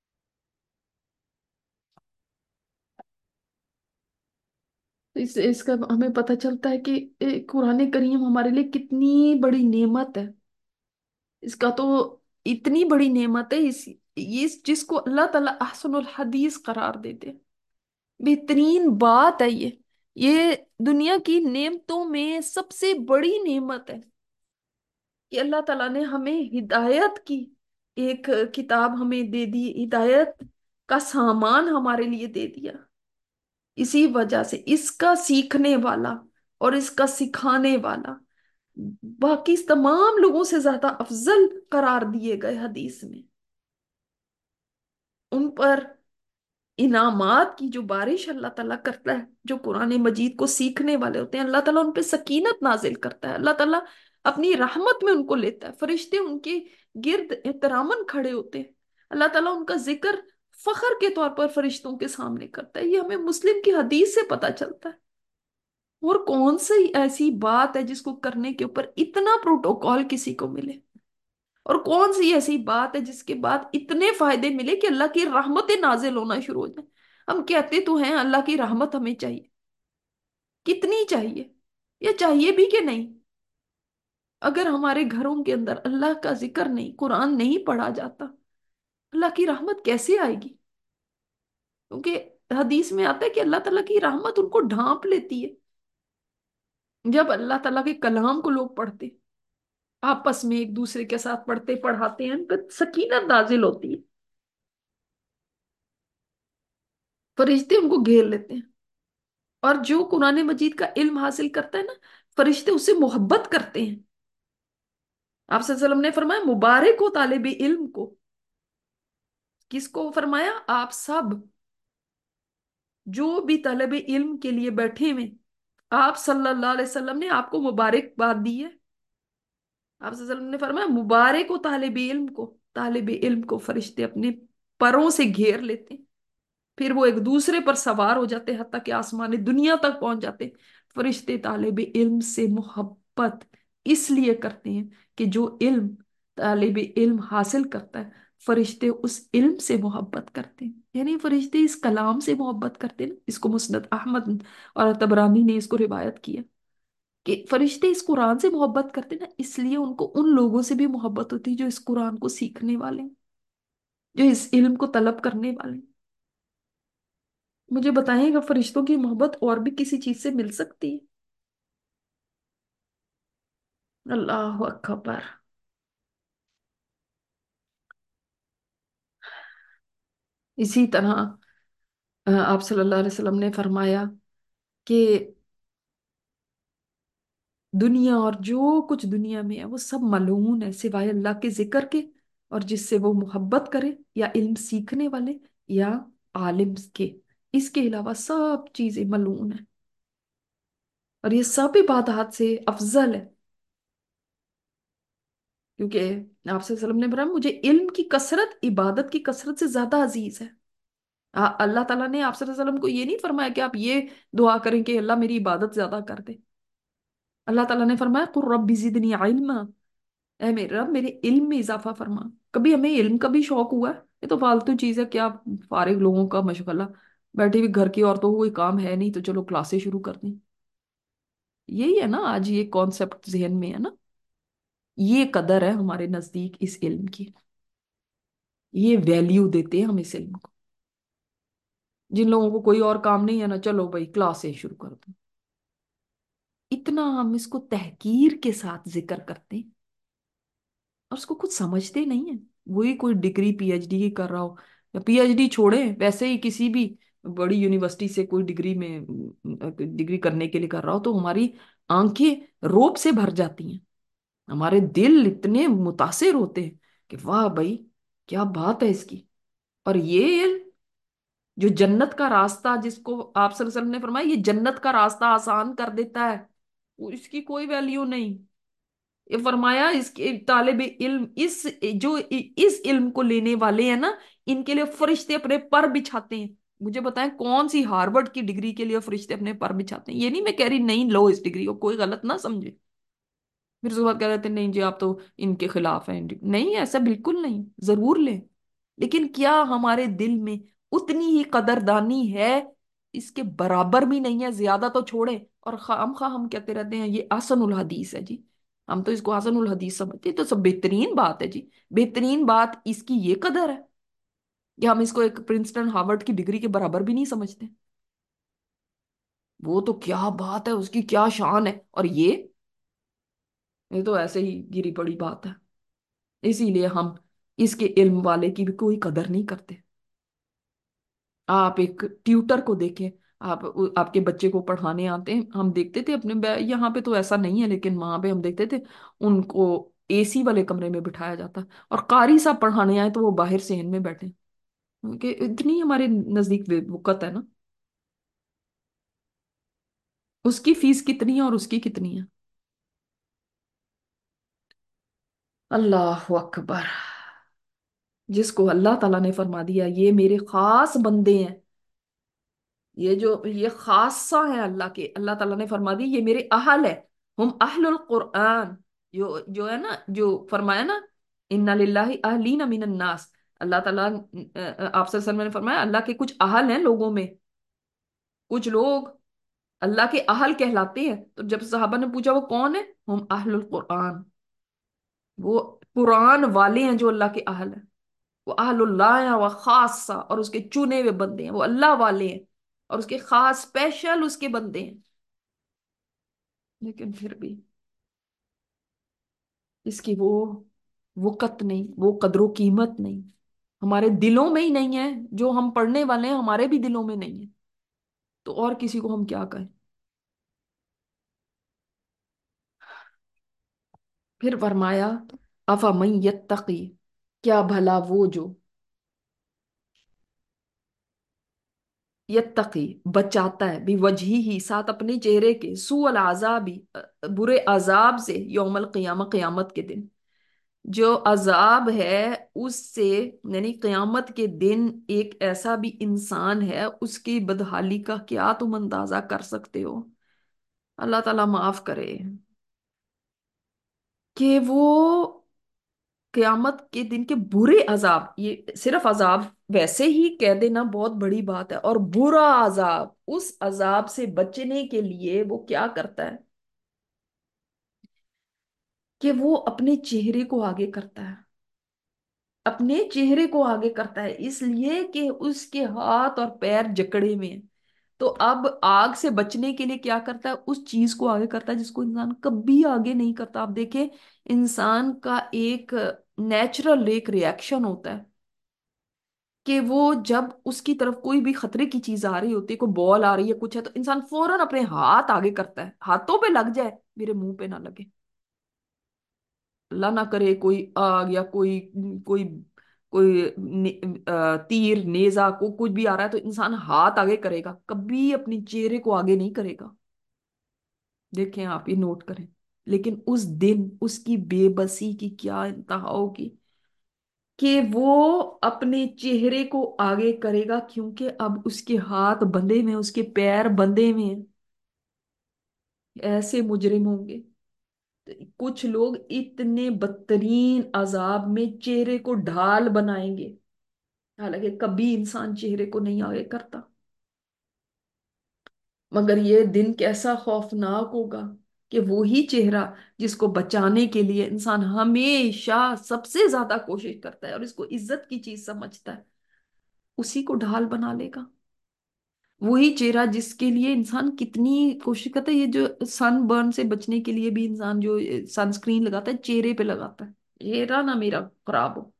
اس کا ہمیں پتہ چلتا ہے کہ قرآن کریم ہمارے لیے کتنی بڑی نعمت ہے۔ اس کا تو اتنی بڑی نعمت ہے، جس کو اللہ تعالیٰ احسن الحدیث قرار دیتے ہیں۔ بہترین بات ہے یہ دنیا کی نعمتوں میں سب سے بڑی نعمت ہے کہ اللہ تعالیٰ نے ہمیں ہدایت کی ایک کتاب ہمیں دے دی، ہدایت کا سامان ہمارے لیے دے دیا۔ اسی وجہ سے اس کا سیکھنے والا اور اس کا سکھانے والا باقی تمام لوگوں سے زیادہ افضل قرار دیے گئے حدیث میں۔ ان پر انعامات کی جو بارش اللہ تعالیٰ کرتا ہے، جو قرآن مجید کو سیکھنے والے ہوتے ہیں، اللہ تعالیٰ ان پہ سکینت نازل کرتا ہے، اللہ تعالیٰ اپنی رحمت میں ان کو لیتا ہے، فرشتے ان کے گرد احتراماً کھڑے ہوتے ہیں، اللہ تعالیٰ ان کا ذکر فخر کے طور پر فرشتوں کے سامنے کرتا ہے۔ یہ ہمیں مسلم کی حدیث سے پتہ چلتا ہے۔ اور کون سی ایسی بات ہے جس کو کرنے کے اوپر اتنا پروٹوکول کسی کو ملے؟ اور کون سی ایسی بات ہے جس کے بعد اتنے فائدے ملے کہ اللہ کی رحمتیں نازل ہونا شروع ہو جائیں؟ ہم کہتے تو ہیں اللہ کی رحمت ہمیں چاہیے، کتنی چاہیے؟ یہ چاہیے بھی کہ نہیں؟ اگر ہمارے گھروں کے اندر اللہ کا ذکر نہیں، قرآن نہیں پڑھا جاتا، اللہ کی رحمت کیسے آئے گی؟ کیونکہ حدیث میں آتا ہے کہ اللہ تعالیٰ کی رحمت ان کو ڈھانپ لیتی ہے۔ جب اللہ تعالیٰ کے کلام کو لوگ پڑھتے، آپس میں ایک دوسرے کے ساتھ پڑھتے پڑھاتے ہیں، ان پہ سکینت نازل ہوتی ہے، فرشتے ان کو گھیر لیتے ہیں۔ اور جو قرآن مجید کا علم حاصل کرتا ہے نا، فرشتے اس سے محبت کرتے ہیں۔ آپ صلی اللہ علیہ وسلم نے فرمایا مبارک ہو طالب علم کو۔ کس کو فرمایا؟ آپ سب جو بھی طالب علم کے لیے بیٹھے ہوئے، آپ صلی اللہ علیہ وسلم نے آپ کو مبارکباد دی ہے۔ آپ صلی اللہ علیہ وسلم نے فرمایا مبارک ہو طالب علم کو، طالب علم کو فرشتے اپنے پروں سے گھیر لیتے ہیں، پھر وہ ایک دوسرے پر سوار ہو جاتے ہیں، حتیٰ کہ آسمان دنیا تک پہنچ جاتے ہیں۔ فرشتے طالب علم سے محبت اس لیے کرتے ہیں کہ جو علم طالب علم حاصل کرتا ہے، فرشتے اس علم سے محبت کرتے ہیں، یعنی فرشتے اس کلام سے محبت کرتے ہیں نا۔ اس کو مسند احمد اور طبرانی نے اس کو روایت کیا کہ فرشتے اس قرآن سے محبت کرتے ہیں نا، اس لیے ان کو ان لوگوں سے بھی محبت ہوتی ہے جو اس قرآن کو سیکھنے والے ہیں، جو اس علم کو طلب کرنے والے ہیں۔ مجھے بتائیں گا فرشتوں کی محبت اور بھی کسی چیز سے مل سکتی ہے؟ اللہ اکبر. اسی طرح آپ صلی اللہ علیہ وسلم نے فرمایا کہ دنیا اور جو کچھ دنیا میں ہے وہ سب ملعون ہے سوائے اللہ کے ذکر کے، اور جس سے وہ محبت کرے، یا علم سیکھنے والے، یا عالم کے. اس کے علاوہ سب چیزیں ملعون ہیں، اور یہ سب عبادات سے افضل ہے. کیونکہ آپ صلی اللہ علیہ وسلم نے فرمایا مجھے علم کی کثرت عبادت کی کثرت سے زیادہ عزیز ہے. اللہ تعالیٰ نے آپ صلی اللہ علیہ وسلم کو یہ نہیں فرمایا کہ آپ یہ دعا کریں کہ اللہ میری عبادت زیادہ کر دے. اللہ تعالیٰ نے فرمایا قل رب زدنی علما، اے میرے رب میرے علم میں اضافہ فرما. کبھی ہمیں علم کا بھی شوق ہوا ہے؟ یہ تو فالتو چیز ہے کیا، فارغ لوگوں کا مشغلہ، بیٹھی ہوئی گھر کی عورتوں کو کوئی کام ہے نہیں تو چلو کلاسیں شروع کر دیں. یہی ہے نا آج یہ کانسیپٹ ذہن میں ہے نا. یہ قدر ہے ہمارے نزدیک اس علم کی، یہ ویلیو دیتے ہیں ہم اس علم کو. جن لوگوں کو کوئی اور کام نہیں ہے نا، چلو بھائی کلاسیں شروع کر دو. اتنا ہم اس کو تحقیر کے ساتھ ذکر کرتے ہیں، اور اس کو کچھ سمجھتے نہیں ہیں. وہی کوئی ڈگری پی ایچ ڈی کر رہا ہو، یا پی ایچ ڈی چھوڑے ویسے ہی کسی بھی بڑی یونیورسٹی سے کوئی ڈگری میں ڈگری کرنے کے لیے کر رہا ہو، تو ہماری آنکھیں روب سے بھر جاتی ہیں، ہمارے دل اتنے متاثر ہوتے ہیں کہ واہ بھائی کیا بات ہے اس کی. اور یہ علم جو جنت کا راستہ، جس کو آپ صلی اللہ علیہ وسلم نے فرمایا یہ جنت کا راستہ آسان کر دیتا ہے، وہ اس کی کوئی ویلیو نہیں. یہ فرمایا اس کے طالب علم، جو اس علم کو لینے والے ہیں نا، ان کے لیے فرشتے اپنے پر بچھاتے ہیں. مجھے بتائیں کون سی ہارورڈ کی ڈگری کے لیے فرشتے اپنے پر بچھاتے ہیں؟ یہ نہیں میں کہہ رہی نہیں لو اس ڈگری کو، کوئی غلط نہ سمجھے. پھر اس کے بعد کہہ دیتے ہیں نہیں جی آپ تو ان کے خلاف ہیں. نہیں ایسا بالکل نہیں، ضرور لیں، لیکن کیا ہمارے دل میں اتنی ہی قدردانی ہے؟ اس کے برابر بھی نہیں ہے، زیادہ تو چھوڑیں. اور خام خواہ ہم کہتے رہتے ہیں یہ حسن الحدیث ہے جی، ہم تو اس کو حسن الحدیث سمجھتے ہیں، تو سب بہترین بات ہے جی. بہترین بات اس کی یہ قدر ہے کہ ہم اس کو ایک پرنسٹن ہارورڈ کی ڈگری کے برابر بھی نہیں سمجھتے. وہ تو کیا بات ہے، اس کی کیا شان ہے، اور یہ تو ایسے ہی گری پڑی بات ہے. اسی لیے ہم اس کے علم والے کی بھی کوئی قدر نہیں کرتے. آپ ایک ٹیوٹر کو دیکھیں، آپ آپ کے بچے کو پڑھانے آتے ہیں، ہم دیکھتے تھے اپنے یہاں پہ تو ایسا نہیں ہے، لیکن وہاں پہ ہم دیکھتے تھے ان کو اے سی والے کمرے میں بٹھایا جاتا، اور قاری صاحب پڑھانے آئے تو وہ باہر صحن میں بیٹھے. کہ اتنی ہمارے نزدیک وقت ہے نا. اس کی فیس کتنی ہے اور اس کی کتنی ہے؟ اللہ اکبر. جس کو اللہ تعالیٰ نے فرما دیا یہ میرے خاص بندے ہیں، یہ خاصہ ہیں اللہ کے، اللہ تعالیٰ نے فرما دی یہ میرے اہل ہے، ہم اہل القرآن. جو ہے نا، جو فرمایا نا ان للہ اہلین من الناس، اللہ تعالیٰ آپ صلی اللہ علیہ وسلم نے فرمایا اللہ کے کچھ اہل ہیں لوگوں میں، کچھ لوگ اللہ کے اہل کہلاتے ہیں. تو جب صحابہ نے پوچھا وہ کون ہے، ہم اہل القرآن، وہ قرآن والے ہیں جو اللہ کے اہل ہیں. وہ اہل اللہ ہیں، وہ خاصہ، اور اس کے چنے ہوئے بندے ہیں، وہ اللہ والے ہیں اور اس کے خاص اسپیشل اس کے بندے ہیں. لیکن پھر بھی اس کی وہ وقت نہیں، وہ قدر و قیمت نہیں، ہمارے دلوں میں ہی نہیں ہے. جو ہم پڑھنے والے ہیں ہمارے بھی دلوں میں نہیں ہے، تو اور کسی کو ہم کیا کہیں. پھر فرمایا افمن یتقی، کیا بھلا وہ جو یتقی بچاتا ہے، بھی وجہی ہی ساتھ اپنے چہرے کے، سوء العذابی برے عذاب سے، یوم القیامہ قیامت کے دن. جو عذاب ہے اس سے، یعنی قیامت کے دن ایک ایسا بھی انسان ہے اس کی بدحالی کا کیا تم اندازہ کر سکتے ہو؟ اللہ تعالیٰ معاف کرے کہ وہ قیامت کے دن کے برے عذاب، یہ صرف عذاب ویسے ہی کہہ دینا بہت بڑی بات ہے، اور برا عذاب، اس عذاب سے بچنے کے لیے وہ کیا کرتا ہے کہ وہ اپنے چہرے کو آگے کرتا ہے. اپنے چہرے کو آگے کرتا ہے اس لیے کہ اس کے ہاتھ اور پیر جکڑے میں ہیں. تو اب آگ سے بچنے کے لیے کیا کرتا ہے؟ اس چیز کو آگے کرتا ہے جس کو انسان کبھی آگے نہیں کرتا. آپ دیکھیں، انسان کا ایک نیچرل ایک ریئیکشن ہوتا ہے کہ وہ جب اس کی طرف کوئی بھی خطرے کی چیز آ رہی ہوتی ہے، کوئی بال آ رہی ہے، کچھ ہے، تو انسان فوراً اپنے ہاتھ آگے کرتا ہے. ہاتھوں پہ لگ جائے، میرے منہ پہ نہ لگے. اللہ نہ کرے کوئی آگ یا کوئی کوئی کوئی تیر نیزا کو کچھ بھی آ رہا ہے تو انسان ہاتھ آگے کرے گا، کبھی اپنی چہرے کو آگے نہیں کرے گا. دیکھیں آپ، یہ نوٹ کریں. لیکن اس دن اس کی بے بسی کی کیا انتہا ہوگی کہ وہ اپنے چہرے کو آگے کرے گا، کیونکہ اب اس کے ہاتھ بندھے میں، اس کے پیر بندھے میں ہیں. ایسے مجرم ہوں گے. تو کچھ لوگ اتنے بدترین عذاب میں چہرے کو ڈھال بنائیں گے، حالانکہ کبھی انسان چہرے کو نہیں آگے کرتا. مگر یہ دن کیسا خوفناک ہوگا کہ وہی چہرہ جس کو بچانے کے لیے انسان ہمیشہ سب سے زیادہ کوشش کرتا ہے اور اس کو عزت کی چیز سمجھتا ہے، اسی کو ڈھال بنا لے گا. وہی چہرہ جس کے لیے انسان کتنی کوشش کرتا ہے. یہ جو سن برن سے بچنے کے لیے بھی انسان جو سن اسکرین لگاتا ہے، چہرے پہ لگاتا ہے، چہرہ نہ میرا خراب ہو.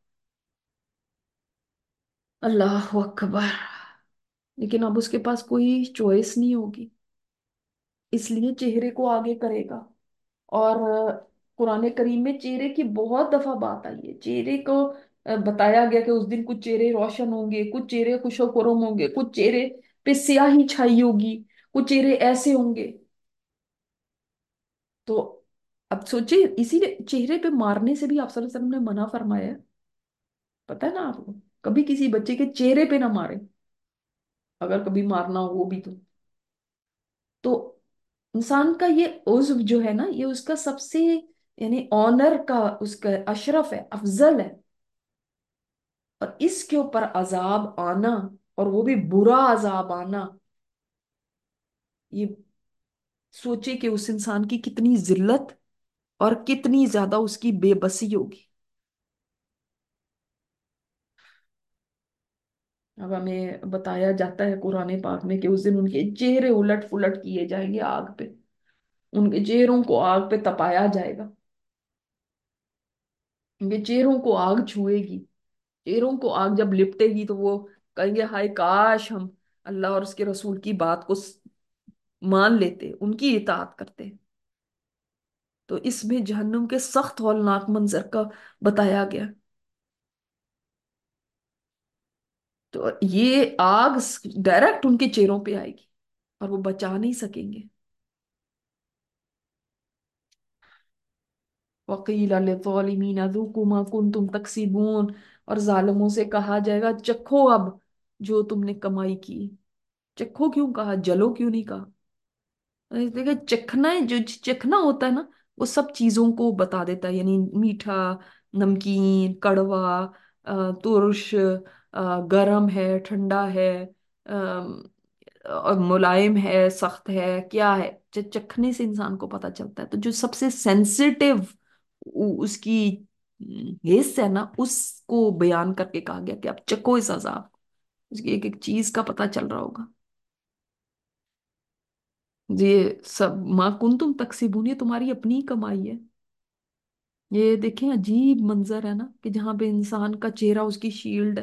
اللہ اکبر. لیکن اب اس کے پاس کوئی چوائس نہیں ہوگی، اس لیے چہرے کو آگے کرے گا. اور قرآن کریم میں چہرے کی بہت دفعہ بات آئی ہے. چہرے کو بتایا گیا کہ اس دن کچھ چہرے روشن ہوں گے، کچھ چہرے خوش و خرم ہوں گے، کچھ چہرے پہ سیاہی چھائی ہوگی، کچھ چہرے ایسے ہوں گے. تو اب سوچیں، اسی لیے چہرے پہ مارنے سے بھی آپ صلی اللہ علیہ وسلم نے منع فرمایا ہے. پتہ ہے نا آپ کو؟ کبھی کسی بچے کے چہرے پہ نہ مارے، اگر کبھی مارنا ہو وہ بھی. تو انسان کا یہ عضو جو ہے نا، یہ اس کا سب سے یعنی آنر کا، اس کا اشرف ہے، افضل ہے. اور اس کے اوپر عذاب آنا، اور وہ بھی برا عذاب آنا، یہ سوچے کہ اس انسان کی کتنی ذلت اور کتنی زیادہ اس کی بے بسی ہوگی. اب ہمیں بتایا جاتا ہے قرآن پاک میں کہ اس دن ان کے چہرے الٹ پلٹ کیے جائیں گے آگ پہ، ان کے چہروں کو آگ پہ تپایا جائے گا. ان کے چہروں کو آگ چھوئے گی. چہروں کو آگ جب لپٹے گی تو وہ کہیں گے ہائے کاش ہم اللہ اور اس کے رسول کی بات کو مان لیتے، ان کی اطاعت کرتے. تو اس میں جہنم کے سخت ہولناک منظر کا بتایا گیا. تو یہ آگ ڈائریکٹ ان کے چہروں پہ آئے گی اور وہ بچا نہیں سکیں گے. وَقِيلَ لِلظَّالِمِينَ ذُوقُوا مَا كُنتُمْ تَكْسِبُونَ. اور ظالموں سے کہا جائے گا چکھو اب جو تم نے کمائی کی. چکھو کیوں کہا؟ جلو کیوں نہیں کہا؟ دیکھیں، چکھنا جو چکھنا ہوتا ہے نا، وہ سب چیزوں کو بتا دیتا ہے. یعنی میٹھا، نمکین، کڑوا، ترش، گرم ہے، ٹھنڈا ہے، اور ملائم ہے، سخت ہے، کیا ہے. چکھنے سے انسان کو پتا چلتا ہے. تو جو سب سے سینسیٹیو اس کی حص ہے نا، اس کو بیان کر کے کہا گیا کہ اب چکھو اس عذاب. اس کی ایک ایک چیز کا پتا چل رہا ہوگا. یہ سب ما کنتم تکسبون، یہ تمہاری اپنی کمائی ہے. یہ دیکھیں عجیب منظر ہے نا، کہ جہاں پہ انسان کا چہرہ اس کی شیلڈ ہے.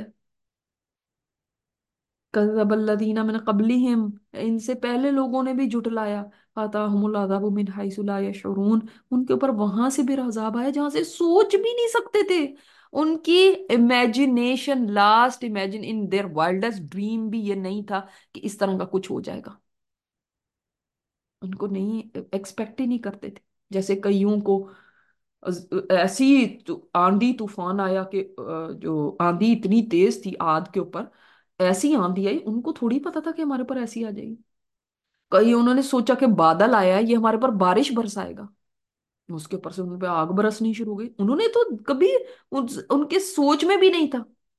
کذب الذین من قبلہم، ان سے پہلے لوگوں نے بھی جھٹلایا. فاتاہم العذاب من حیث لا یشعرون، ان کے اوپر وہاں سے بھی عذاب آیا جہاں سے سوچ بھی نہیں سکتے تھے. ان کی imagination, last imagine in their wildest dream بھی یہ نہیں تھا کہ اس طرح کا کچھ ہو جائے گا. ان کو نہیں ایکسپیکٹ ہی نہیں کرتے تھے. جیسے کئیوں کو ایسی آندھی طوفان آیا کہ جو آندھی اتنی تیز تھی عاد کے اوپر، ایسی آندھی آئی، ان کو تھوڑی پتا تھا کہ ہمارے پر ایسی آ جائے گی. کئی انہوں نے سوچا کہ بادل آیا ہے، یہ ہمارے پر بارش برسائے گا، اس کے اوپر سے ان پہ آگ برسنی شروع ہو گئی. انہوں نے تو کبھی ان کے سوچ میں بھی نہیں تھا.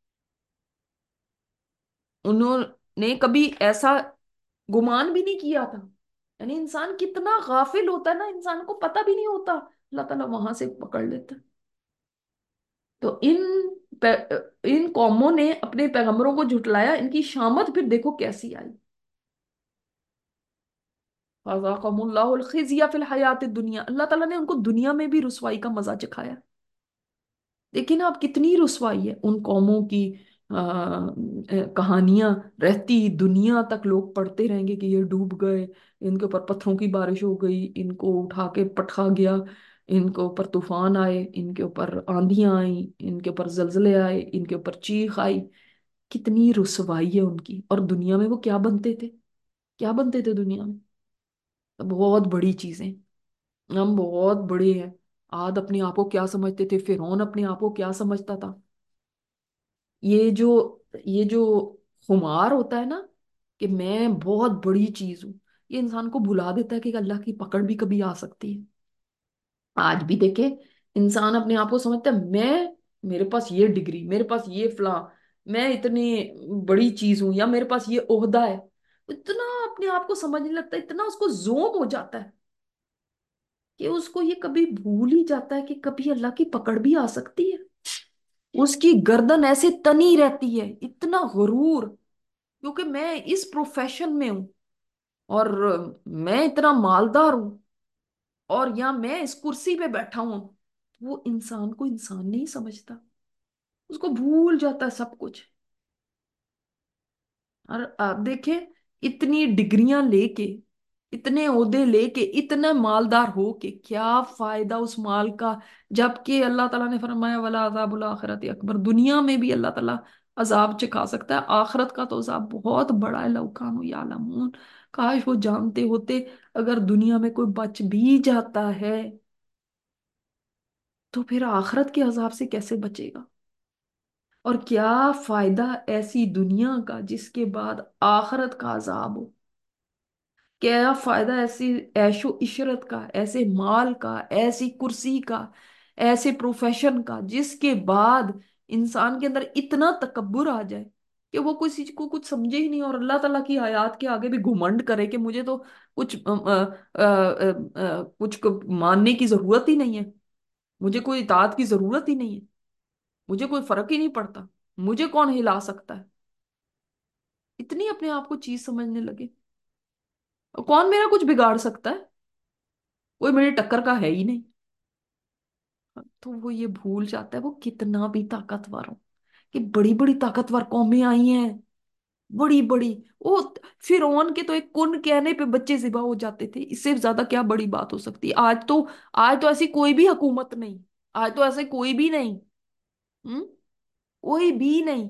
انہوں نے کبھی ایسا گمان بھی نہیں کیا تھا. یعنی انسان کتنا غافل ہوتا ہے نا، انسان کو پتہ بھی نہیں ہوتا، اللہ تعالیٰ وہاں سے پکڑ لیتا ہے. تو ان قوموں نے اپنے پیغمبروں کو جھٹلایا، ان کی شامت پھر دیکھو کیسی آئی. فَذَاقَهُمُ اللَّهُ الْخِزْيَ فِي الْحَيَاةِ الدُّنْيَا، اللہ تعالیٰ نے ان کو دنیا میں بھی رسوائی کا مزہ چکھایا۔ لیکن اب کتنی رسوائی ہے ان قوموں کی، کہانیاں رہتی دنیا تک لوگ پڑھتے رہیں گے کہ یہ ڈوب گئے، ان کے اوپر پتھروں کی بارش ہو گئی، ان کو اٹھا کے پٹکا گیا، ان کے اوپر طوفان آئے، ان کے اوپر آندھیاں آئیں، ان کے اوپر زلزلے آئے، ان کے اوپر چیخ آئی۔ کتنی رسوائی ہے ان کی، اور دنیا میں وہ کیا بنتے تھے؟ کیا بنتے تھے دنیا میں؟ بہت بڑی چیزیں، ہم بہت بڑے ہیں۔ عاد اپنے آپ کو کیا سمجھتے تھے، فرعون اپنے آپ کو کیا سمجھتا تھا؟ یہ جو یہ جو خمار ہوتا ہے نا کہ میں بہت بڑی چیز ہوں، یہ انسان کو بھلا دیتا ہے کہ اللہ کی پکڑ بھی کبھی آ سکتی ہے۔ آج بھی دیکھیں، انسان اپنے آپ کو سمجھتا ہے میں، میرے پاس یہ ڈگری، میرے پاس یہ فلاں، میں اتنی بڑی چیز ہوں، یا میرے پاس یہ عہدہ ہے، اتنا اپنے آپ کو سمجھنے لگتا ہے، اتنا اس کو زوم ہو جاتا ہے کہ اس کو یہ کبھی بھول ہی جاتا ہے کہ کبھی اللہ کی پکڑ بھی آ سکتی ہے۔ اس کی گردن ایسے تنی رہتی ہے، اتنا غرور، کیونکہ میں اس پروفیشن میں ہوں، اور میں اتنا مالدار ہوں، اور یا میں اس کرسی پہ بیٹھا ہوں۔ وہ انسان کو انسان نہیں سمجھتا، اس کو بھول جاتا ہے سب کچھ۔ اور آپ دیکھیں، اتنی ڈگریاں لے کے، اتنے عہدے لے کے، اتنا مالدار ہو کے کیا فائدہ اس مال کا؟ جبکہ اللہ تعالیٰ نے فرمایا ولا عذاب الآخرت اکبر، دنیا میں بھی اللہ تعالیٰ عذاب چکھا سکتا ہے، آخرت کا تو عذاب بہت بڑا ہے۔ لو کانوا یعلمون، کاش وہ جانتے ہوتے، اگر دنیا میں کوئی بچ بھی جاتا ہے تو پھر آخرت کے عذاب سے کیسے بچے گا؟ اور کیا فائدہ ایسی دنیا کا جس کے بعد آخرت کا عذاب ہو؟ کیا فائدہ ایسی عیش و عشرت کا، ایسے مال کا، ایسی کرسی کا، ایسے پروفیشن کا، جس کے بعد انسان کے اندر اتنا تکبر آ جائے کہ وہ کسی چیز کو کچھ سمجھے ہی نہیں، اور اللہ تعالیٰ کی آیات کے آگے بھی گھمنڈ کرے کہ مجھے تو کچھ کچھ ماننے کی ضرورت ہی نہیں ہے، مجھے کوئی اطاعت کی ضرورت ہی نہیں ہے، مجھے کوئی فرق ہی نہیں پڑتا، مجھے کون ہلا سکتا ہے؟ اتنی اپنے آپ کو چیز سمجھنے لگے، اور کون میرا کچھ بگاڑ سکتا ہے؟ کوئی میری ٹکر کا ہے ہی نہیں۔ تو وہ یہ بھول جاتا ہے وہ کتنا بھی طاقتور ہو، کہ بڑی بڑی طاقتور قومیں آئی ہیں، بڑی بڑی، وہ فرعون کے تو ایک کن کہنے پہ بچے ذبح ہو جاتے تھے، اس سے زیادہ کیا بڑی بات ہو سکتی ہے؟ آج تو ایسی کوئی بھی حکومت نہیں، آج تو ایسے کوئی بھی نہیں، ہم؟ کوئی بھی نہیں،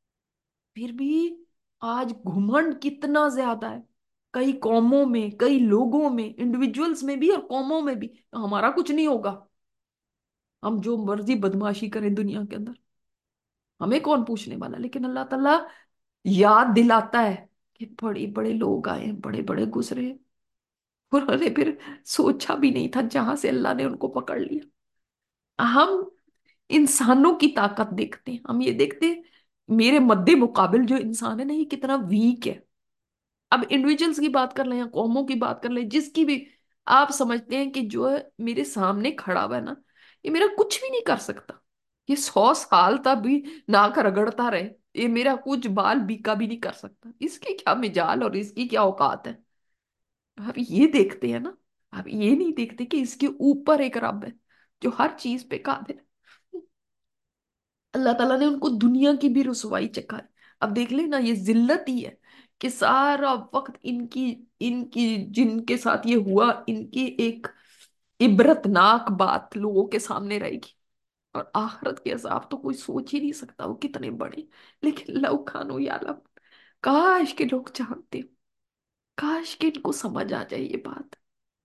پھر بھی آج گھمنڈ کتنا زیادہ ہے، کئی قوموں میں، کئی لوگوں میں، انڈیویجولز میں بھی اور قوموں میں بھی، ہمارا کچھ نہیں ہوگا، ہم جو مرضی بدماشی کریں دنیا کے اندر، ہمیں کون پوچھنے والا؟ لیکن اللہ تعالیٰ یاد دلاتا ہے کہ بڑے بڑے لوگ آئے ہیں، بڑے بڑے گزرے ہیں، انہوں نے پھر سوچا بھی نہیں تھا جہاں سے اللہ نے ان کو پکڑ لیا۔ ہم انسانوں کی طاقت دیکھتے ہیں، ہم یہ دیکھتے ہیں میرے مد مقابل جو انسان ہے نا یہ کتنا ویک ہے۔ اب انڈیویجولس کی بات کر لیں یا قوموں کی بات کر لیں، جس کی بھی آپ سمجھتے ہیں کہ جو ہے میرے سامنے کھڑا ہوا ہے نا، یہ میرا کچھ بھی نہیں کر سکتا، یہ 100 سال تک بھی ناک رگڑتا رہے، یہ میرا کچھ بال بیکا بھی نہیں کر سکتا، اس کی کیا مجال اور اس کی کیا اوقات ہے؟ آپ یہ دیکھتے ہیں نا، آپ یہ نہیں دیکھتے کہ اس کے اوپر ایک رب ہے جو ہر چیز پہ قادر ہے۔ اللہ تعالیٰ نے ان کو دنیا کی بھی رسوائی چکھائی۔ اب دیکھ لیں نا، یہ ذلت ہی ہے کہ سارا وقت ان کی جن کے ساتھ یہ ہوا، ان کی ایک عبرت ناک بات لوگوں کے سامنے رہے گی، اور آخرت کے عذاب تو کوئی سوچ ہی نہیں سکتا وہ کتنے بڑے۔ لیکن لو کانوا یعلمون، کاش کے لوگ جانتے، کاش کہ ان کو سمجھ آ جائے یہ بات،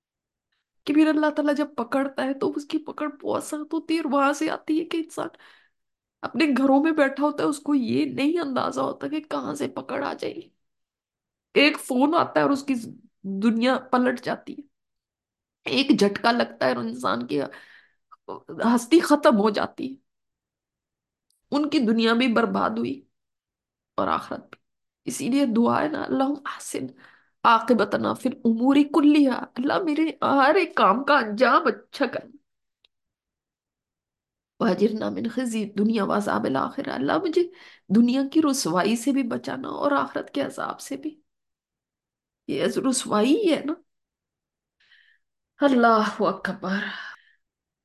کہ پھر اللہ تعالیٰ جب پکڑتا ہے تو اس کی پکڑ بہت سخت ہوتی ہے، اور وہاں سے آتی ہے کہ انسان اپنے گھروں میں بیٹھا ہوتا ہے، اس کو یہ نہیں اندازہ ہوتا کہ کہاں سے پکڑ آ جائے گی، ایک فون آتا ہے اور اس کی دنیا پلٹ جاتی ہے، ایک جھٹکا لگتا ہے اور انسان کی ہستی ختم ہو جاتی ہے، ان کی دنیا بھی برباد ہوئی اور آخرت بھی۔ اسی لیے دعا ہے نا، اللہم احسن عاقبتنا فی الامور کلیہا، اللہ میرے ہر ایک کام کا انجام اچھا کر، واجرنا من خزی دنیا وعذاب الآخرہ، اللہ مجھے دنیا کی رسوائی سے بھی بچانا اور آخرت کے عذاب سے بھی، یہ رسوائی ہی ہے نا۔ اللہ اکبر.